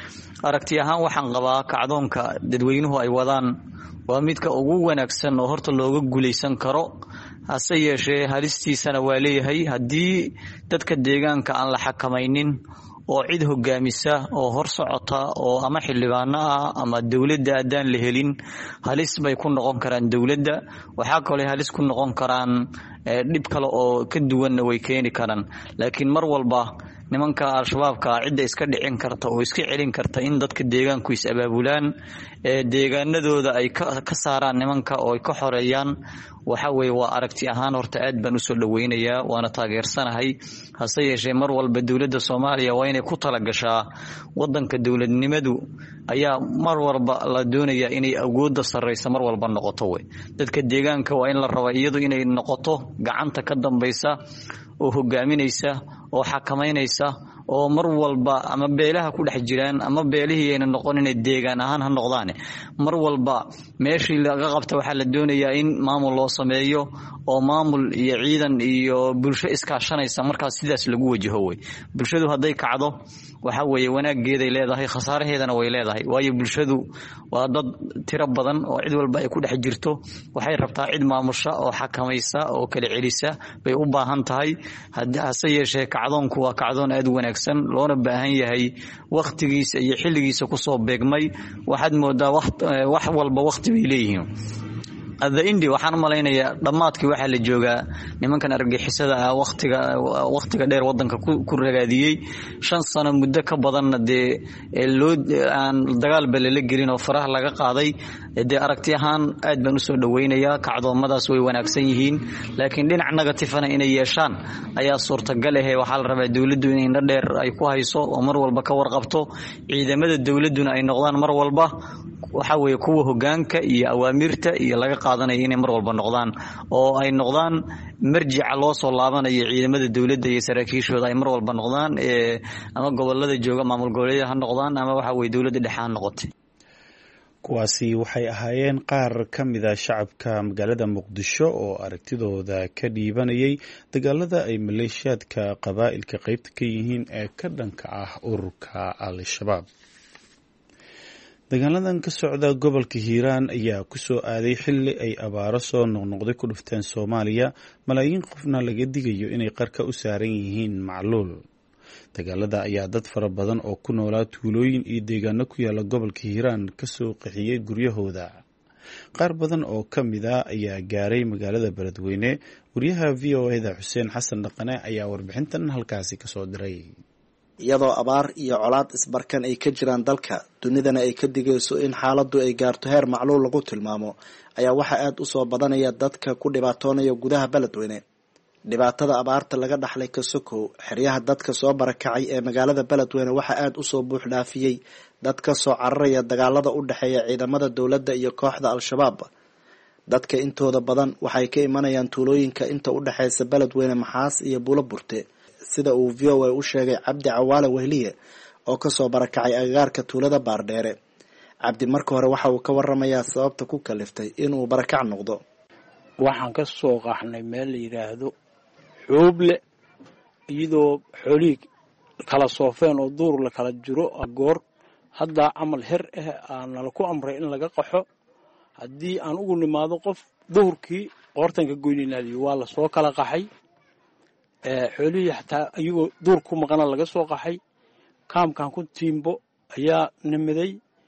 aragti ahaan waxaan qabaa kacdoonka dadweynuhu ay wadaan waa midka ugu wanaagsan oo horta looga guulaysan karo. hase yeeshee halistiisana waa leeyahay haddii dadka deegaanka aan la xakamaynin oo cid hogaamisa oo hor socota oo ama xildhibaano ah ama dowladda haddaan la helin halis bay ku noqon karaan dowladda. waxaa kaloo halis ku noqon karaan dhib kale oo ka duwanna way keeni karaan. laakiin mar walba nimanka al-shabaabka cidda iska dhicin karta oo iska celin karta in dadka deegaanku is abaabulaan deegaanadooda ay ka saaraan nimanka oo ay ka xoreeyaan. waxa weeye waa aragti ahaan horta aad baan usoo dhaweynayaa waana taageersanahay. hase yeeshee mar walba dowladda Soomaaliya waa inay ku talagashaa wadanka dowladnimadu ayaa mar walba la doonayaa inay awoodda sarreysa mar walba noqoto. dadka deegaanka waa in la raba iyadu inay noqoto gacanta ka dambaysa oo hogaaminaysa oo xakamaynaysa oo mar walba ama beelaha ku dhex jiraan ama beelihii ayna noqon inay deegaan ahaan ha noqdaan. mar walba meeshii laga qabta waxaa la doonayaa in maamul loo sameeyo oo maamul iyo ciidan iyo bulsho iskaashanaysa markaas sidaas lagu wajaho. bulshadu hadday kacdo waxa weeye wanaageeday leedahay khasaaraheedana way leedahay. waayo bulshadu waa dad tiro badan oo cid walba ay ku dhex jirto. waxay rabtaa cid maamusha oo xakamaysa oo kala celisa bay u baahan tahay. hase yeeshee kacdoonku waa kacdoon aad u wanaagsan loona baahan yahay waqtigiisa iyo xilligiisa ku soo beegmay. waxaad moodaa wax walba waqti bay leeyihiin. indi waxaan malaynayaa dhamaadkii waxa la joogaa nimankan argagixisada ah waqtiga dheer wadanka ku ragaadiyay 5 sano muddo ka badanna aan dagaal bal la gelin oo faraha laga qaaday. aragti ahaan aad baan usoo dhaweynayaa kacdoomadaas way wanaagsan yihiin laakiin dhinac negatifana inay yeeshaan ayaa suurtagal ah. waxaa la rabaa dawladdu inay indho dheer ay ku hayso oo mar walba ka warqabto ciidamada dawladuna ay noqdaan mar walba waxa weeye kuwa hogaanka iyo awaamirta iyo laga qaadanaya inay mar walba noqdaan oo ay noqdaan marjica loo soo laabanayo ciidamada dawladda iyo saraakiishooda ay mar walba noqdaan ama gobolada jooga maamul goboleedyada ha noqdaan ama waxa weeye dawladda dhexe ha noqotay. kuwaasi waxay ahaayeen qaar ka mid ah shacabka magaalada Muqdisho oo aragtidooda ka dhiibanayay dagaalada ay maleeshiyaadka qabaa'ilka qaybta ka yihiin ee ka dhanka ah ururka al-shabaab. dagaaladan ka socda gobolka Hiiraan ayaa ku soo aaday xilli ay abaaro soo noqnoqday ku dhufteen Soomaaliya malaayiin qofna laga digayo inay qarka u saaran yihiin macluul. dagaalada ayaa dad fara badan oo ku noolaa tuulooyin iyo deegaano ku yaala gobolka Hiiraan ka soo qaxiyay guryahooda. qaar badan oo ka mid ah ayaa gaaray magaalada Beledweyne. wariyaha VOA-da Xuseen Xasan Dhaqane ayaa warbixintan halkaasi ka soo diray. iyadoo abaar iyo colaad isbarkan ay ka jiraan dalka dunidana ay ka digayso in xaaladdu ay gaarto heer macluul lagu tilmaamo ayaa waxaa aad u soo badanaya dadka ku dhibaatoonaya gudaha Beledweyne. dhibaatada abaarta laga dhaxlay ka sokow xeryaha dadka soo barakacay ee magaalada Beledweyne waxaa aad u soo buux dhaafiyay dadka soo cararaya dagaalada u dhaxeeya ciidamada dawladda iyo kooxda al-shabaab. dadka intooda badan waxay ka imanayaan tuulooyinka inta u dhaxeysa Beledweyne, Maxaas iyo Buulo Burte, sida uu VOA u sheegay Cabdi Cawaale Wehliye oo ka soo barakacay agagaarka tuulada Baardheere. Cabdi marka hore waxa uu ka waramayaa sababta ku kaliftay inuu barakac noqdo. waxaan ka soo qaxnay meel la yiraahdo Xuuble iyadoo xooliig kala soofeen oo duur la kala jiro goor hadda amal her aan la ku amray in laga qaxo. haddii aan ugu nimaado qof duhurkii qoortanka goyninaadii waa la soo kala qaxay. xoolihii xataa ayagoo duur ku maqana laga soo qaxay. kaamkan ku tiimbo ayaa nimiday.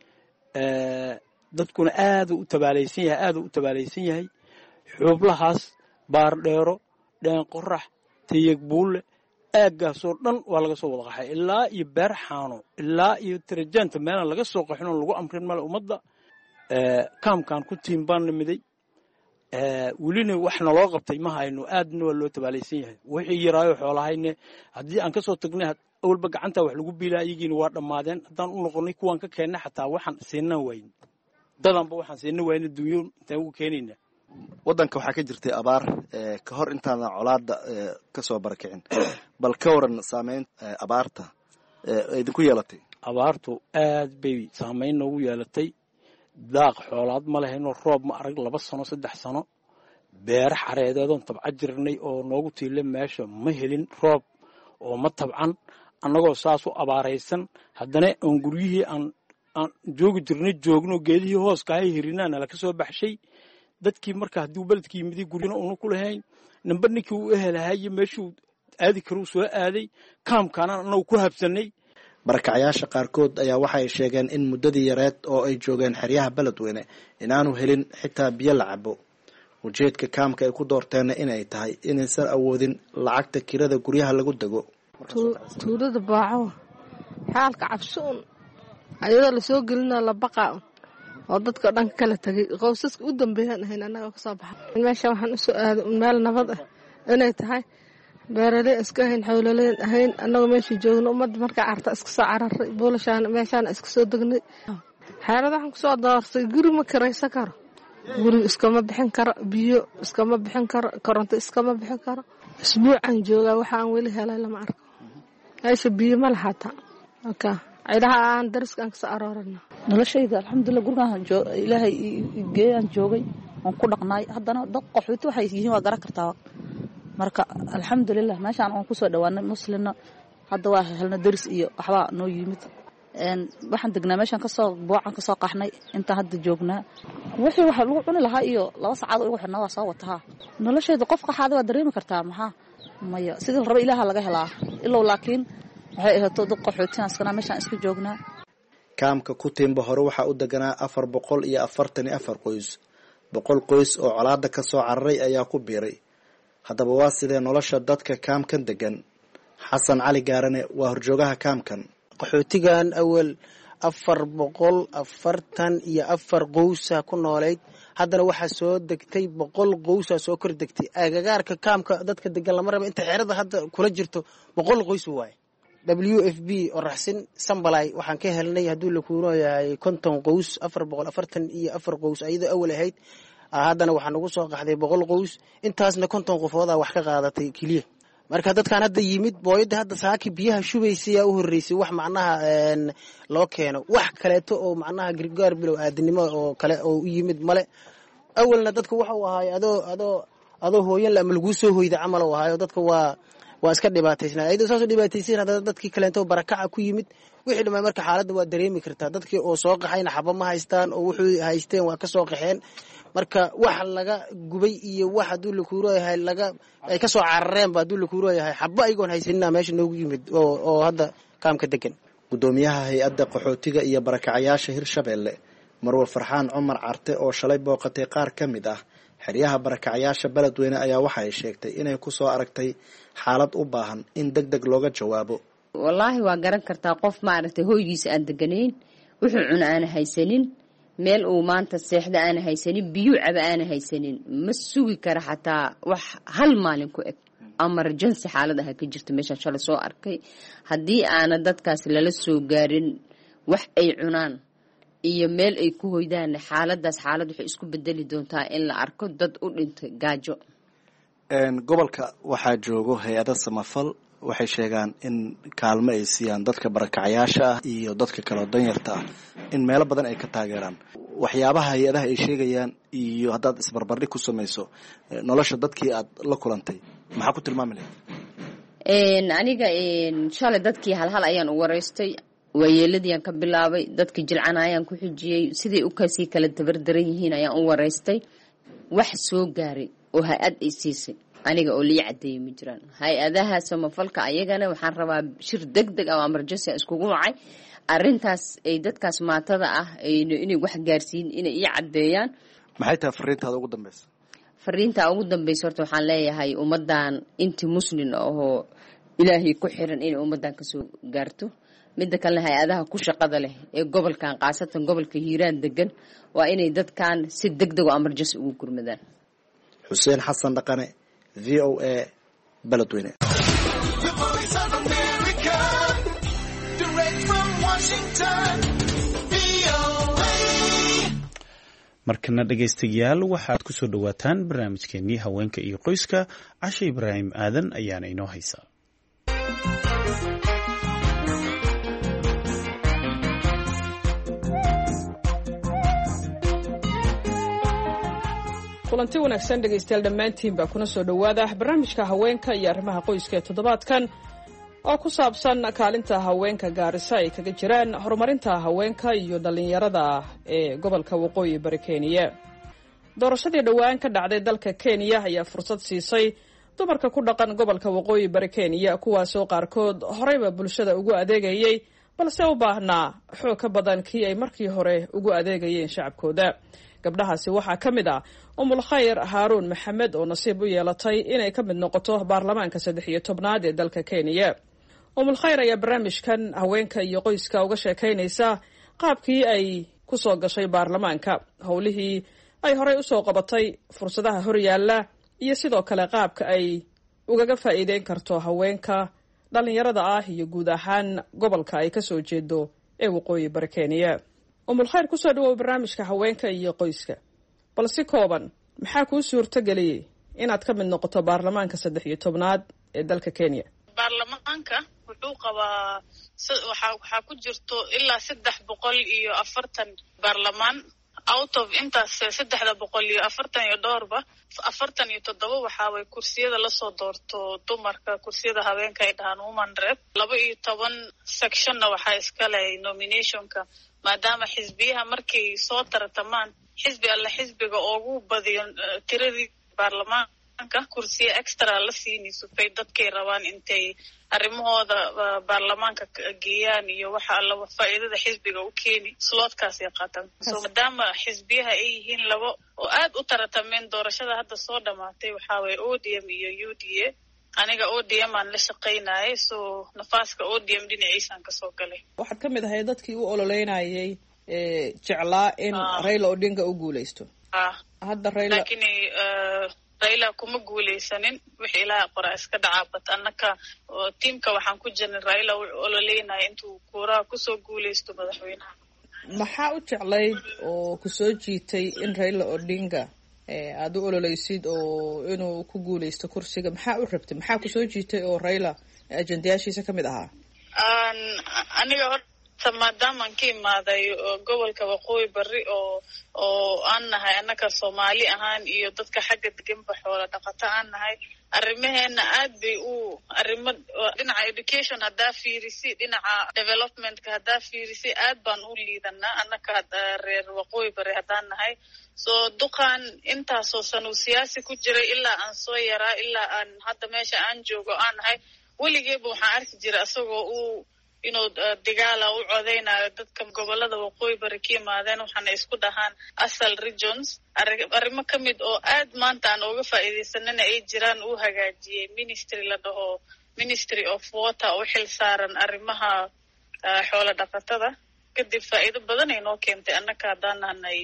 dadkuna aad u tabaalaysan yahay xuublahaas Baardheero, Dheen Qorax, Tayag Buule aagaasoo dhan waa laga soo wada qaxay ilaa iyo Beer Xaano ilaa iyo Tirajanta meel laga soo qaxin oo lagu amrin mal ummadda. kaamkan ku tiimbaan nimiday. welina waxna loo qabtay ma hayno aadna waa loo tabaalaysan yahay. wixii yaraayo xoolahayne haddii aan ka soo tagnay awalba gacanta wax lagu biilaa iyagiina waa dhammaadeen. haddaan u noqonay kuwan ka keennay xataa waxaan siinna wayn dadanba waxaan siinna wayna dunyo intaan ugu keenayna. wadanka waxaa ka jirtay abaar ka hor intaana colaada ka soo barakicin, bal ka waran saameyn abaarta idinku yeelatay. abaartu aad bay saameyn noogu yeelatay. daaq xoolaad ma lehayno, roob ma arag 2 sano 3 sano. beer xareedeedoon tabca jirnay oo noogu tiile meesha ma helin roob oo ma tabcan. annagoo saas u abaaraysan haddana aan guryihii aan aan joogi jirnay joogno geedihii hooska hay hirinaana la ka soo baxshay dadkii marka hadduu beledkii yimid guryana uuna ku lahayn namba ninkii uu ehelahaye meeshuu aadi karuu soo aaday kaamkaana anagu ku habsanay barakacayaasha qaarkood ayaa waxay sheegeen in muddadii yareed oo ay joogeen xeryaha beledweyne inaanu helin xitaa biyo la cabo ujeedka kaamka ay ku doorteenna inay tahay inaysan awoodin lacagta kirada guryaha lagu dego tuulada baaco xaalka cabsuun ayadoo lasoo gelina la baqaa oo dadka dhan kala tagay qoysaska u dambeeyaan ahayn annaga kasoo baxay meesha waxaan usoo aaday meel nabad ah inay tahay beeraley iska ahayn xoololeen ahayn annagoo meesha joogno ummadda markaa carta iska soo cararay boolashaana meeshaana iska soo degnay xeelada waxaan kusoo doorsay guri ma kiraysan karo guri iskama bixin karo biyo iskama bixin karo koronto iskama bixin karo isbuucan joogaa waxa aan weli helay lama arko meesha biyo ma lahaata ciidaha aan dariskaan kasoo aroorana noloshayda alxamdulilah gurigaan ilaahay geeyaan joogay waan ku dhaqnaay haddana dad qaxooti waxay yihiin waa garan kartaa marka alxamdulilah meeshaan aan kusoo dhawaanay muslimna hadda waa helna daris iyo waxbaa noo yimid waxaan degnaa meeshaan boocan kasoo qaxnay intaan hadda joognaa wixii waxa lagu cuni lahaa iyo 2 saacadood ugu xirnaa waa soo wataha noloshayda qof qaxaada waa dareemi kartaa maxaa maya sidii raba ilaaha laga helaa ilaa laakiin waxay ahaato dad qaxootiyan iskana meeshaan iska joognaa kaamka ku tiimba hore waxaa u deganaa 444 qoys 100 qoys oo colaada ka soo cararay ayaa ku biiray haddaba waa sidee nolosha dadka kaamkan degan xasan cali gaarane waa horjoogaha kaamkan qaxootigan awal 444 qowsa ku noolayd haddana waxaa soo degtay 100 qowsa soo kor degtay agagaarka kaamka dadka degan lama rabo inta xeerada hadda kula jirto 100 qoys waay WFB oo raxsin sambalay waxaan ka helnay haduu la kuuro yahay 50 qoys 444 qoys ayadoo awal ahayd haddana waxaan ugu soo qaxday 100 qoys intaasna 50 qofooda wax ka qaadatay kaliya marka dadkan hadda yimid booyada hadda saaki biyaha shubaysay u horeysay wax macnaha loo keeno wax kaleeto oo macnaha gargaar bilow aadnimo oo kale oo u yimid male awalna dadku waxa uu ahaay adoo hooyan la lagu soo hoyda camal oo ahaay dadka waa iska dhibaataysnaa ayadoo saasoo dhibaataysan hadda dadkii kaleeto barakaca ku yimid wixii dhamay marka xaaladda waa dareemi kartaa dadkii oo soo qaxayna xaba ma haystaan oo wuxuu haysteen waa ka soo qaxeen marka wax laga gubay iyo wax haduu la kuuro yahay ay ka soo carareen ba haduu la kuuro yahay xaba ayagoon haysanina meesha noogu yimid oo hadda kaamka degan gudoomiyaha hay'adda qaxootiga iyo barakacayaasha Hirshabeelle Marwa Farxaan Cumar Carte oo shalay booqatay qaar ka mid ah xeryaha barakacayaasha beledweyne ayaa waxa ay sheegtay inay ku soo aragtay xaalad u baahan in degdeg looga jawaabo wallaahi waa garan kartaa qof maaragtay hooygiisa aan deganayn wuxuu cuna aan haysanin meel uu maanta seexda aan haysanin biyo caba aan haysanin ma sugi kara xataa wax hal maalin ku eg emergency xaalad ah ka jirto meeshaan shalay soo arkay haddii aana dadkaas lala soo gaarin wax ay cunaan iyo meel ay ku hoydaan xaaladaas xaalad waxay isku bedeli doontaa in la arko dad u dhintay gaajo gobolka waxaa joogo hay-ada samafal waxay sheegaan in kaalmo ay siiyaan dadka barakacayaasha ah iyo dadka kale danyarta ah in meelo badan ay ka taageeraan waxyaabaha hay-adaha ay sheegayaan iyo haddaad isbarbardhig ku samayso nolosha dadkii aad la kulantay maxaa ku tilmaami lahayd aniga shalay dadkii halhal ayaan u wareystay waayeeladiiaan ka bilaabay dadkii jilcana ayaan ku xijiyey siday u kasii kala dabardaran yihiin ayaan u wareystay wax soo gaaray oo hay-ad ay siisay aniga oo lii cadeeyay ma jiraan hay-adaha samafalka ayagana waxaan rabaa shir degdeg ah oo emergency iskugu wacay arintaas ay dadkaas maatada ah inay wax gaarsiin inay ii cadeeyaan maxay tahay fariintaada ugu dambaysa fariinta ugu dambaysa horta waxaan leeyahay ummadan intii muslim oo ilaahay ku xiran inay ummadan ka soo gaarto midda kale hay-adaha ku shaqada leh ee gobolkan qaasatan gobolka Hiiraan degan waa inay dadkan si degdeg ah emergency ugu gurmadaan Xuseen Xasan Dhaqane VOA Beledweyne markana dhegaystayaal waxaad ku soo dhawaataan barnaamijkeenii haweenka iyo qoyska Cashe Ibraahim Aadan ayaana inoo haysaa kulanti wanaagsan dhegaystayaal dhammaantiin baa kuna soo dhowaada barnaamijka haweenka iyo arrimaha qoyska ee toddobaadkan oo ku saabsan kaalinta haweenka Gaarisa ay kaga jiraan horumarinta haweenka iyo dhalinyarada ee gobolka Waqooyi Bari Kenya. Doorashadii dhawaan ka dhacday dalka Kenya ayaa fursad siisay dumarka ku dhaqan gobolka Waqooyi Bari Kenya kuwaasoo qaarkood horeyba bulshada ugu adeegayay balse u baahnaa xoog ka badan kii ay markii hore ugu adeegayeen shacabkooda. Gabdhahaasi waxaa ka mid ah Umul Khayr Haarun Maxamed oo nasiib u yeelatay inay ka mid noqoto baarlamaanka 13aad ee dalka Kenya. Umul Khayr ayaa barnaamijkan haweenka iyo qoyska uga sheekaynaysa qaabkii ay ku soo gashay baarlamaanka, howlihii ay horey u soo qabatay, fursadaha horyaalla iyo sidoo kale qaabka ay ugaga faa'iideyn karto haweenka dhalinyarada ah iyo guud ahaan gobolka ay ka soo jeedo ee Waqooyi Bari Kenya. Umul Khayr ku soo dhawow barnaamijka haweenka iyo qoyska. Bal si kooban maxaa kuu suurtageliyay inaad ka mid noqoto baarlamaanka 13aad ee dalka Kenya? Baarlamaanka wuxuu qabaa waxaa ku jirto ilaa 340 baarlamaan out of intaas 340 iyo dhowrba 47 waxaa way kursiyada la soo doorto dumarka, kursiyada haweenka ay dhahaan woman rep. 12 sectionna waxaa iska leh nominationka maadaama xisbiyaha markay soo tartamaan xisbi alla xisbiga ugu badiyo tiradii baarlamaanka kursiya extra la siinayso bay dadkay rabaan intay arrimahooda baarlamaanka geeyaan iyo waxa alla faa'iidada xisbiga u keeni slotkaas ay qaataan. So maadaama xisbiyaha ay yihiin labo oo aad u tartameen doorashada hadda soo dhamaatay waxaa way ODM iyo UDA. aniga ODM aan la shaqaynayay so nafaaska ODM dhinaciisaan ka soo galay. Waxaad ka mid ahay dadkii u ololeynayay jeclaa in Raila Odinga u guuleysto. Hadda Raila laakiin Raila kuma guuleysanin wixii ilaa qora iska dhacaabat annaka tiimka waxaan ku jirnay Raila u ololeynayay intuu kuura ku soo guuleysto madaxweynaha. Maxaa u jeclay oo ku soo jiitay in Raila Odinga aad u ololeysid oo inuu ku guuleysto kursiga? Maxaa u rabtay? Maxaa ku soo jiitay oo Raila ajendayaashiisa ka mid ahaa? Aniga horta maadaama aan ka imaaday gobolka Waqooyi Bari oo aan nahay annaka Soomaali ahaan iyo dadka xagga deganba xoola dhaqata aan nahay, arrimaheena aad bay u arrimo dhinaca education haddaa fiirisi, dhinaca developmentka haddaa fiirisi aad baan u liidanaa annaka reer Waqooyi Bari haddaan nahay. So duqaan intaasoo sano siyaasi ku jiray ilaa aan soo yaraa ilaa aan hadda meesha aan joogo aan nahay, weligeeba waxaan arki jiray asagoo inuu dagaala u codeynayo dadka gobolada Waqooyi Bari ka yimaadeen, waxaana isku dhahaan asal regions. Arrimo ka mid oo aad maanta aan uga faa'iidaysanana ay jiraan uu hagaajiyey ministry la dhaho Ministry of Water oo xil saaran arrimaha xoola dhaqatada. Kadib faa'iido badan ay noo keentay annaka haddaan nahay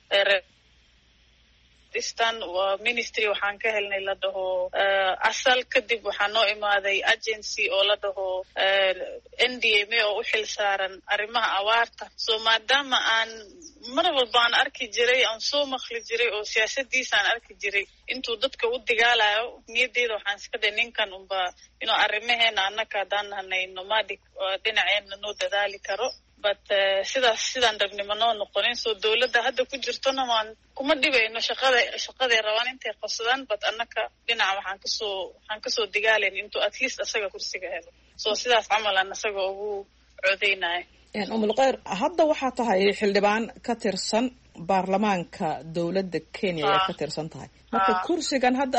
istan ministry waxaan ka helnay la dhaho asal. Kadib waxaa noo imaaday agency oo la dhaho NDMA oo u xil saaran arrimaha awaarta. So maadaama aan mar walba aan arki jiray, aan soo maqli jiray oo siyaasadiisa aan arki jiray intuu dadka u dagaalayo, niyadeyda waxaan iska dhahay ninkan unba inuu arrimaheena annaka haddaan nahay nomadic dhinaceena noo dadaali karo. But sidaan ragnimo noo noqonin. So dawladda hadda ku jirtona waan kuma dhibayno shaqaday rabaan intay qabsadaan, but annaka dhinaca waxaan kasoo dagaalayn intuu at least asaga kursiga helo. So sidaas camal aan asaga ugu codeynaya. Umul Khayr, hadda waxaa tahay xildhibaan ka tirsan baarlamaanka dawladda Kenya ay ka tirsan tahay. Marka kursigan hadda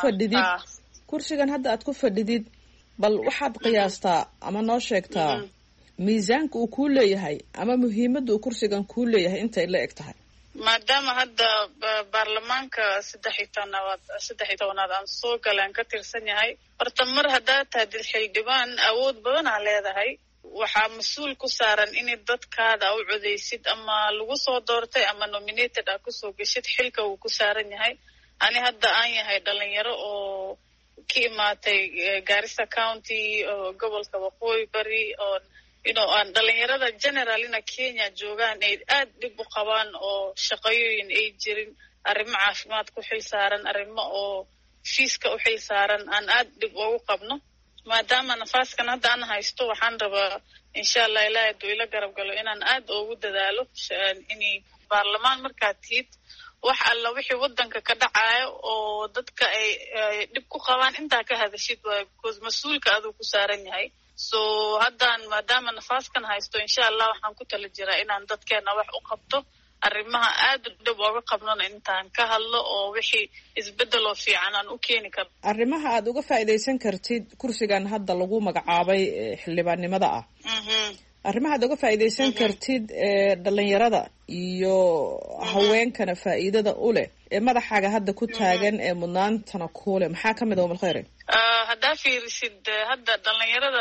aad ku fadhidid bal waxaad qiyaastaa ama noo sheegtaa miisaanka uu ku leeyahay ama muhiimadda uu kursigan ku leeyahay intay la eg tahay? Maadaama hadda baarlamaanka 13aad aan soo galaan ka tirsan yahay, horta mar haddaa tahay xildhibaan awood badan aa leedahay. Waxaa mas-uul ku saaran in dadkaada u codeysid ama lagu soo doortay ama nominated aa kusoo geshid, xilka uu ku saaran yahay. Ani hadda aan yahay dhalinyaro oo ka imaatay Garissa County oo gobolka Waqooyi Bari oo aan dhalinyarada generalina Kenya joogaan ay aad dhib u qabaan oo shaqooyin ay jirin, arrimo caafimaad ku xil saaran, arrimo oo fiiska u xil saaran aan aad dhib ugu qabno. Maadaama nafaaskan hadda aan haysto waxaan rabaa insha Allah ilaahay hadduu ila garab galo inaan aad ugu dadaalo inay baarlamaan markaad tihid wax alla wixii wadanka ka dhacayo oo dadka ay dhib ku qabaan intaa ka hadashid waayo, because mas-uulka aduu ku saaran yahay. so haddaan maadaama nafaaskan haysto insha allah waxaan ku tala jiraa inaan dadkeena wax u qabto arrimaha aad u dhib ooga qabnona intaan ka hadlo oo wixii isbedeloo fiican aan u keeni karno. arrimaha aad uga faa'iidaysan kartid kursigan hadda lagu magacaabay xildhibaannimada ah arrimaha aad uga faa'iidaysan kartid dhalinyarada iyo haweenkana faa'iidada u leh ee madaxaaga hadda ku taagan ee mudnaantana kuule maxaa ka mid ah Khayri? haddaa fiirisid hadda dhalinyarada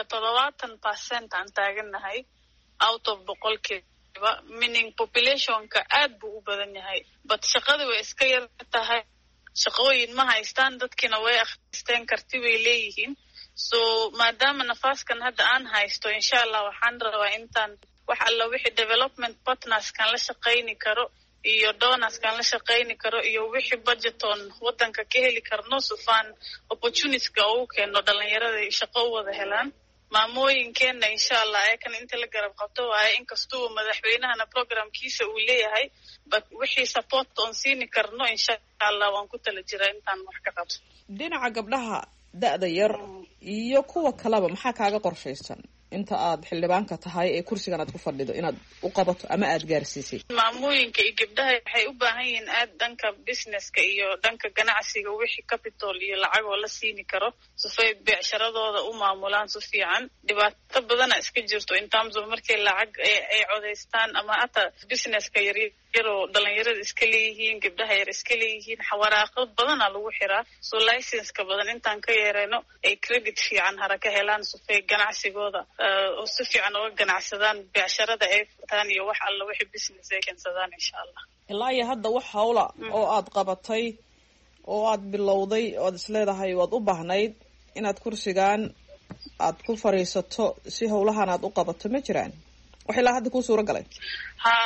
70% aan taagannahay out of 100 meaning populationka aad buu u badan yahay but shaqada way iska yar tahay shaqooyin ma haystaan dadkina way akhristeen karti way leeyihiin so maadaama nafaaskan hadda aan haysto insha allah waxaan rabaa intaan wax alla wixii development partners kan la shaqayni karo iyo donors kan la shaqayni karo iyo wixii budgeton wadanka ka heli karno sufaan opportunities-ka ugu keeno dhalinyarada shaqo u wada helaan maamooyinkeena insha allah ayakan inta la garab qabto waaye inkastuu madaxweynahana programkiisa uu leeyahay but wixii support on siini karno insha allah waan ku tala jiraa intaan wax ka qabto. dhinaca gabdhaha da'da yar iyo kuwa kaleba maxaa kaaga qorshaysan inta aad xildhibaanka tahay ee kursigan aad ku fadhido inaad u qabato ama aad gaarsiisay? maamooyinka iyo gabdhaha waxay u baahan yihiin aad dhanka businesska iyo dhanka ganacsiga wixii capital iyo lacag oo la siini karo sifay beecsharadooda u maamulaan si fiican. dhibaato badana iska jirto in terms of markay lacag ay codaystaan ama hata businesska yaryaroo dhalinyarada iska leeyihiin gabdhaha yar iska leeyihiin waraaqo badana lagu xiraa so licenseka badan intaan ka yeerayno ay credit fiican haraka helaan sifay ganacsigooda oo si fiican uga ganacsadaan beecsharada ay furtaan iyo wax alla wixii business ay keensadaan insha allah. ilaa iyo hadda wax hawla oo aad qabatay oo aad bilowday oo aad isleedahay waad u baahnayd inaad kursigan aad ku fariisato si hawlahan aad u qabato ma jiraan wax ilaa hadda kuu suura galay? ha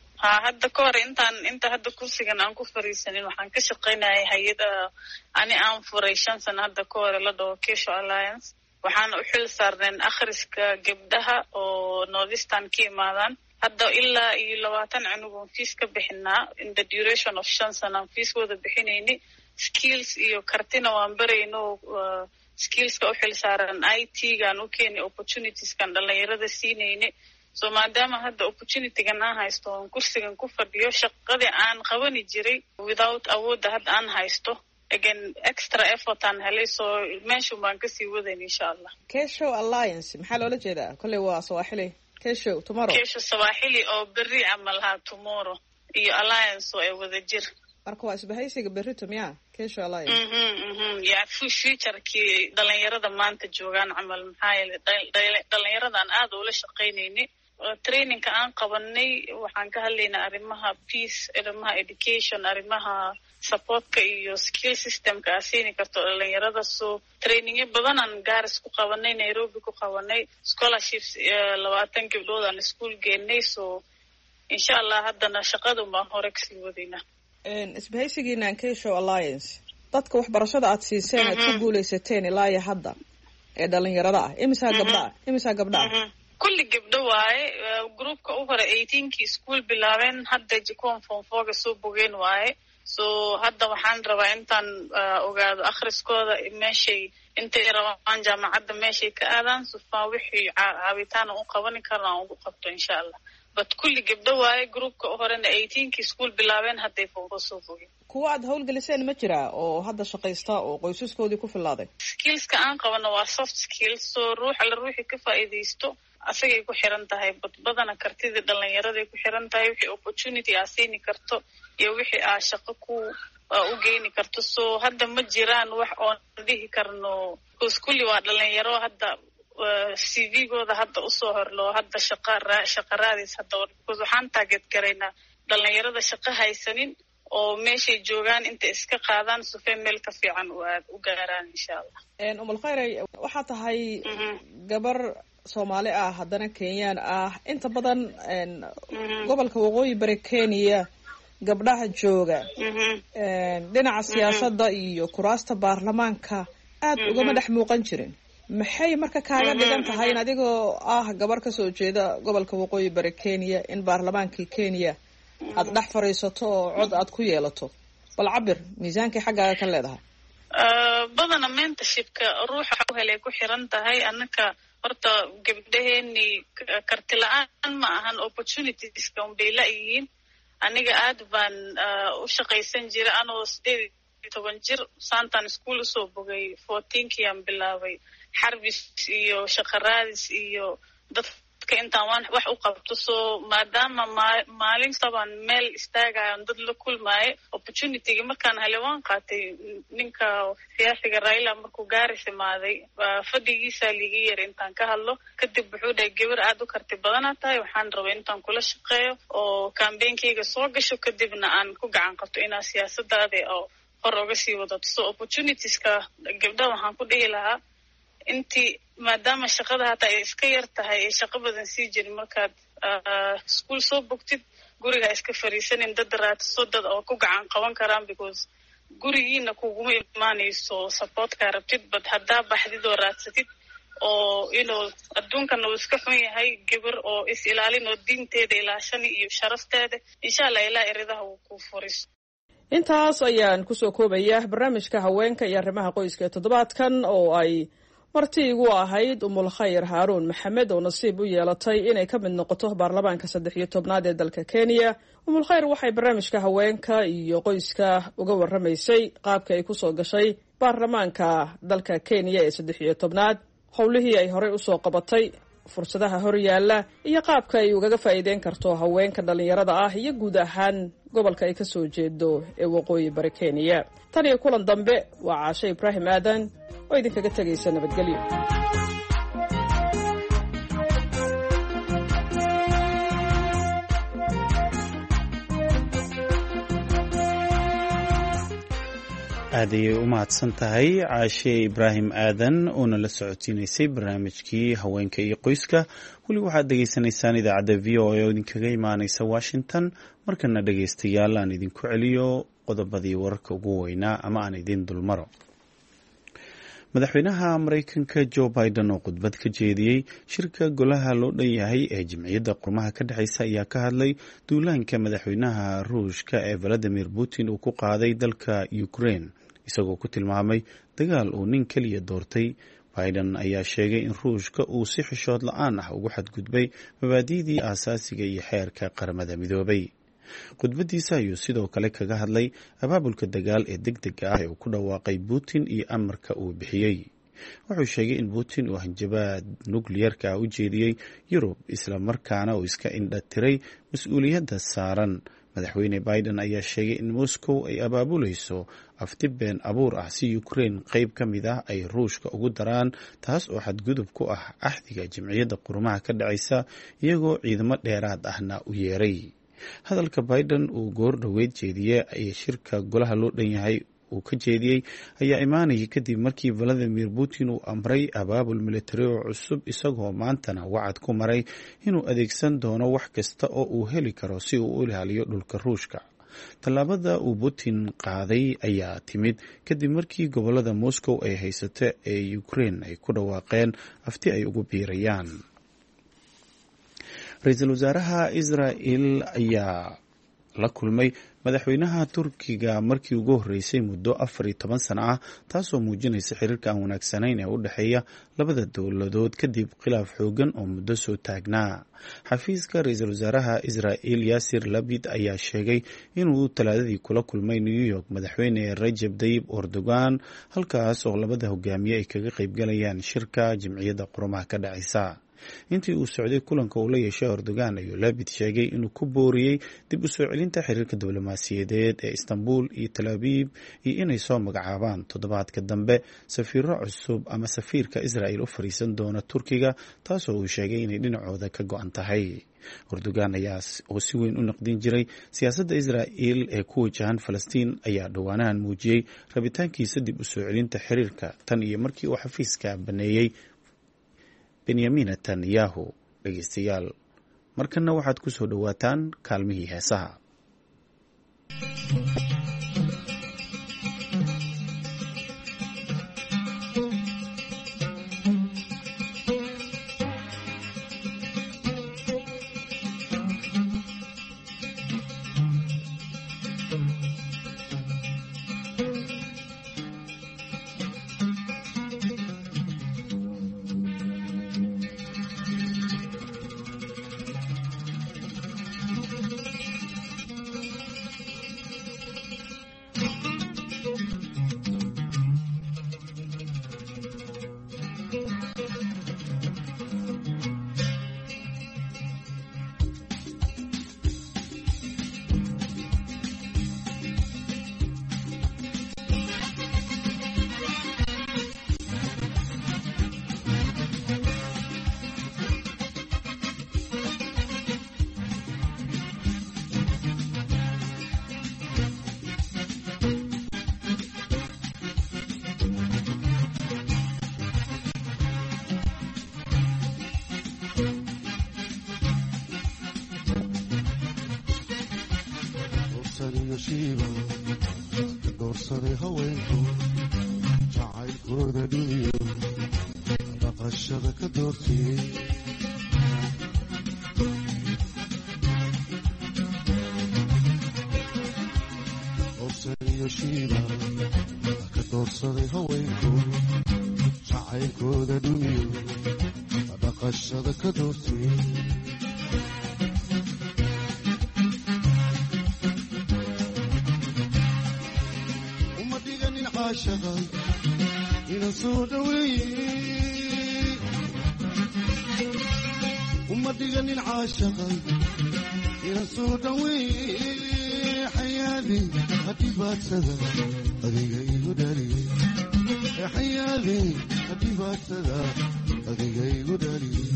hadda ka hor inta hadda kursigan aan ku fariisanin waxaan ka shaqaynayay hay-ada ani aan furay 5 sano hadda ka hore la dhaho Kesho Alliance waxaana u xil saarneen akhriska gabdhaha oo Northeastern ka imaadaan hadda ilaa iyo 20 canugoon fees ka bixinaa in the duration of 5 sano fees wada bixinayni skills iyo kartina waan barayno skillska u xil saaran IT-gan u keeni opportunities-kan dhalinyarada siinayni so maadaama hadda opportunity-gan aan haysto oon kursigan ku fadhiyo shaqadii aan qabani jiray without awoodda hadda aan haysto again extra effort aan helay so meeshan baan kasii wadayn insha allah. Kesho Alliance maxaa loola jeedaa? kolley waa Swahili Kesho tomorrow. Kesho Swahili oo berri camal ha tomorrow iyo Alliance oo ay wada jir marka waa isbahaysiga berrito miyaa Kesho Alliance? ya future-kii dhalinyarada maanta joogaan camal maxaa yeelay dhalinyaradan aad ula shaqaynayni training-ka aan qabanay waxaan ka hadlaynaa arrimaha peace arrimaha education arrimaha supportka iyo skill systemka aa siini karto dhalinyarada so trainingyo badanaan gaaris ku qabanay Nairobi ku qabanay scholarships 20 gabdhood aan iskuul geenay so insha allah haddana shaqadun baan hore kasii wadaynaa. isbahaysigiinaan Kesho Alliance dadka waxbarashada aad siiseen aad ku guulaysateen ilaa iyo hadda ee dhalinyarada ah imisaa gabdha ah? kulli gabdho waaye groupka u hore 18kii iskuul bilaabeen hadda jikoon form 4 soo bogeen waaye so hadda waxaan rabaa intaan ogaado akhriskooda meeshay intay rabaan jaamacadda meeshay ka aadaan sufaa wixii caawitaan u qaban karnaa ugu qabto insha allah but kulli gabdho waaye groupka u horena 18kii iskuul bilaabeen hadday form 4 soo bogeen. kuwa aad hawlgeliseen ma jiraa oo hadda shaqaysta oo qoysaskoodii ku filaaday? skillska aan qabano waa soft skills so ruuxii ka faa'iidaysto asagay ku xiran tahay badbadana kartidii dhalinyaraday ku xiran tahay wixii opportunity aa siini karto iyo wixii aa shaqo u geeni karto so hadda ma jiraan wax oon dhihi karno kulli waa dhalinyaro hadda CV-gooda hadda usoo horloo hadda shaqa raadis hadda because waxaan target garaynaa dhalinyarada shaqo haysanin oo meeshay joogaan inta iska qaadaan sufee meel ka fiican u gaaraan insha allah. Khayri waxaa tahay gabar Soomaali ah haddana Kenyaan ah inta badan gobolka waqooyi bari Kenya gabdhaha jooga dhinaca siyaasadda iyo kuraasta baarlamaanka aad ugama dhex muuqan jirin maxay marka kaaga dhigan tahay in adigoo ah gabar ka soo jeeda gobolka waqooyi bari Kenya in baarlamaankii Kenya aad dhex fariisato oo cod aad ku yeelato bal cabir miisaankii xaggaaga ka leedahay? badana mentorshipka ruuxa u helay ku xiran tahay annaka horta gabdhaheeni karti la-aan ma ahan, opportunitieska unbay la-yihiin. aniga aad baan u shaqaysan jira anoo 18 jir saantan iskuul usoo bogay 14kiiaan bilaabay xarbis iyo shaqaraadis iyo dadka intaan wax u qabto. soo maadaama maalin sabaan meel istaagayan dad la kulmaayo, opportunityga markaan helay waan qaatay. ninka siyaasiga Raila markuu Gaaris imaaday fadhigiisa liiga yar intaan ka hadlo, kadib wuxuu dhahay gabar aad u karti badanaa tahay, waxaan rabay intaan kula shaqeeyo oo campaignkiga soo gasho, kadibna aan ku gacan qabto inaa siyaasadaada oo hor oga sii wadato. so opportunitieska gabdhaha waxaan ku dhihi lahaa intii maadaama shaqada hataa ay iska yar tahay ay shaqo badan sii jirin, markaad iskuul soo bogtid guriga iska fariisanin, dad raadso dad oo ku gacan qaban karaan, because gurigiina kuguma imaanayso supportkaa rabtid, bad haddaa baxdid oo raadsatid oo adduunkan uu iska xun yahay, gabar oo is ilaalin oo diinteeda ilaashani iyo sharafteeda, insha allah ilaa eridaha uu ku furiso. intaas ayaan kusoo koobaya barnaamijka haweenka iyo arrimaha qoyska ee toddobaadkan oo ay marti igu ahayd Umulkhayr Haaruun Maxamed oo nasiib u yeelatay inay ka mid noqoto baarlamaanka 13aad ee dalka Kenya. Umulkhayr waxay barnaamijka haweenka iyo qoyska uga warramaysay qaabka ay kusoo gashay baarlamaanka dalka Kenya ee 13aad, howlihii ay horey usoo qabatay, fursadaha hor yaalla iyo qaabka ay ugaga faa'iideyn karto haweenka dhalinyarada ah iyo guud ahaan gobolka ay ka soo jeedo ee waqooyi bari Kenya. tan iyo kulan dambe waa Caashe Ibraahim Aadan oo idinkaga tagaysa nabadgelyo. aad ayay u mahadsan tahay Caashe Ibraahim Aadan oo nala socodsiinaysay barnaamijkii haweenka iyo qoyska. weli waxaad dhegaysanaysaan idaacadda VOA oo idinkaga imaanaysa Washington. markana dhegaystayaal aan idinku celiyo qodobadii wararka ugu weynaa ama aan idin dulmaro. madaxweynaha Mareykanka Joe Biden oo khudbad ka jeediyey shirka golaha loo dhan yahay ee Jamciyadda Qurumaha ka dhexeysa ayaa ka hadlay duulaanka madaxweynaha Ruushka ee Vladimir Putin uu ku qaaday dalka Ukraine, isagoo ku tilmaamay dagaal uu nin kaliya doortay. Biden ayaa sheegay in Ruushka uu si xishood la'aan ah ugu xadgudbay mabaadi'dii aasaasiga iyo xeerka qaramada midoobay. khudbadiisa ayuu sidoo kale kaga hadlay abaabulka dagaal ee degdega ah ee uu ku dhawaaqay Putin iyo amarka uu bixiyey. wuxuu sheegay in Putin uu hanjabaad nukliyarka u jeediyey Yurub, isla markaana uu iska indha tiray mas-uuliyadda saaran. madaxweyne Biden ayaa sheegay in Moscow ay abaabulayso afti been abuur ah si Ukraine qayb ka mid ah ay Ruushka ugu daraan, taas oo xadgudub ku ah axdiga Jamciyadda Qurumaha ka dhexeysa, iyagoo ciidamo dheeraad ahna u yeeray. hadalka Biden uu goor dhoweed jeediyey ee shirka golaha loo dhan yahay uu ka jeediyey ayaa imaanayay kadib markii Vladimir Putin uu amray abaabul militari oo cusub, isagoo maantana wacad ku maray inuu adeegsan doono wax kasta oo uu heli karo si uu u ilaaliyo dhulka Ruushka. tallaabada uu Putin qaaday ayaa timid kadib markii gobolada Moscow ay haysato ee Ukraine ay ku dhawaaqeen afti ay ugu biirayaan. ra-iisul wasaaraha Israel ayaa la kulmay madaxweynaha Turkiga markii ugu horeysay muddo 14 sano ah, taasoo muujinaysa xiriirka aan wanaagsanayn ee u dhexeeya labada dowladood kadib khilaaf xoogan oo muddo soo taagnaa. xafiiska ra-iisul wasaaraha Israel Yasir Lapid ayaa sheegay inuu talaadadii kula kulmay New York madaxweyne Recep Tayyip Erdogan, halkaas oo labada hogaamiye ay kaga qaybgalayaan shirka Jamciyadda Qurumaha ka dhexeysa. intii uu socday kulanka uu la yeeshay Erdogan ayuu Lapid sheegay inuu ku booriyey dib u soo celinta xiriirka diblomaasiyadeed ee Istanbul iyo Tel Aviv iyo inay soo magacaabaan toddobaadka dambe safiiro cusub ama safiirka Israel u fariisan doona Turkiga, taasoo uu sheegay inay dhinacooda ka go'an tahay. Erdogan ayaa oo si weyn u naqdin jiray siyaasadda Israel ee ku wajahan Falastiin ayaa dhowaanahan muujiyey rabitaankiisa dib u soo celinta xiriirka tan iyo markii uu xafiiska baneeyey Benjamin Netanyahu. dhegeystayaal, markana waxaad ku soo dhowaataan kaalmihii heesaha. jacaylkooda dhumiyo dhaqashada ka doortiyey obsan iyo shiiba ka doorsaday haweenku jacaylkooda dhumiyo dhaqashada ka doortiyey ina soo dhaweeye uma dhiganin caashaqay ina soo dhaweeye xayaadi hadibaadsada adiga igu dhaliyey xayaadi hadibaadsada adiga igu dhaliyey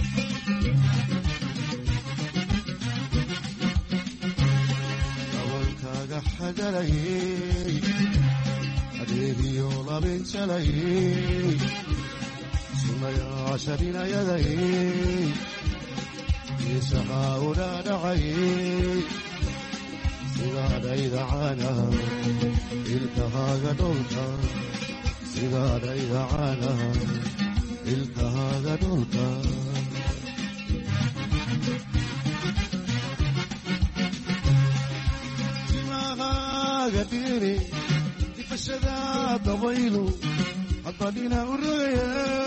dabankaaga xagalayey adeegiyo labinjalayey sunayaasha dhinayadayey isahaa u dhaadhacayey sidaadhayda caanaha ilkahaaga dholka sidaadhayda caanaha ilkahaaga dholka timahaaga dhiri difashada dabaylu haddadhina u rogaya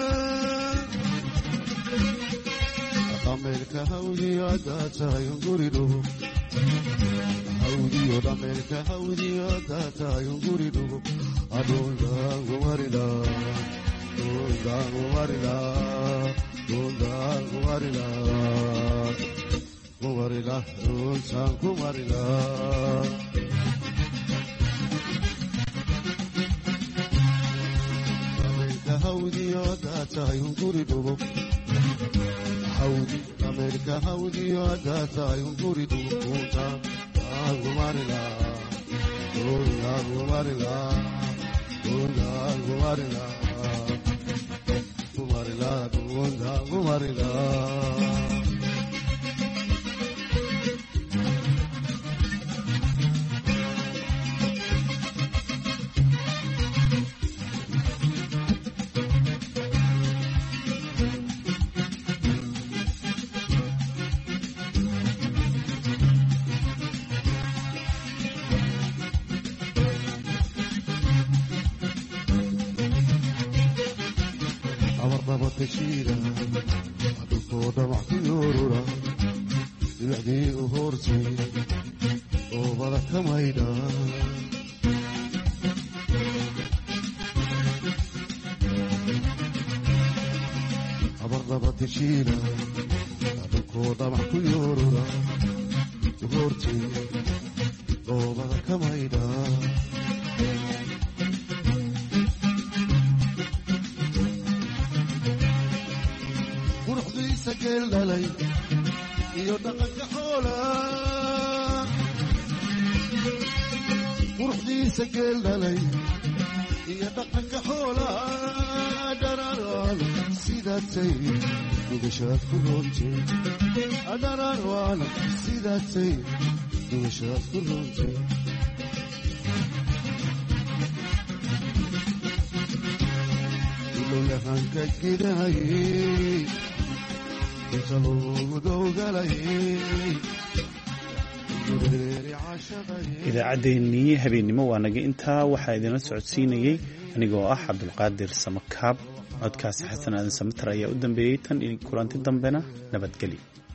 dhameelka hawdiyo haddaa tahay unguri dhugo hawdiyo dhameelka hawdiyo haddaa tahay unguri dhugo adhundaangumarila dhundaangumarila dhundaangumarila kumarila dhuntaan kumarila hawdiyo haddaa tahay unguri dhugo hawdi dhameelka hawdiyo haddaa tahay unguri dhugo dhuntaan kumarila dhuntaan kumarila dhuntaan kumarila kumarila dhuntaan kumarila adulkooda wax ku yoorura dibacdii u hoortay oobada ka maydha abardabatishiina adulkooda wax ku yoorura u hoortay oobada ka maydha geel dhalay iyo dhaqanka xoola quruxdiisa geel dhalay iyo dhaqanka xoola dhararaan sidaatay dugashaad ku roontay dhararaan sidaatay dugashaad ku roontay ilowyahanka gidahayey idaacaddeenii habeennimo waa naga intaa waxaa idinla socodsiinayey anigoo ah cabdulqaadir samakaab codkaasi xasan aadan samatar ayaa u dambeeyey tan kulanti dambena nabadgelyo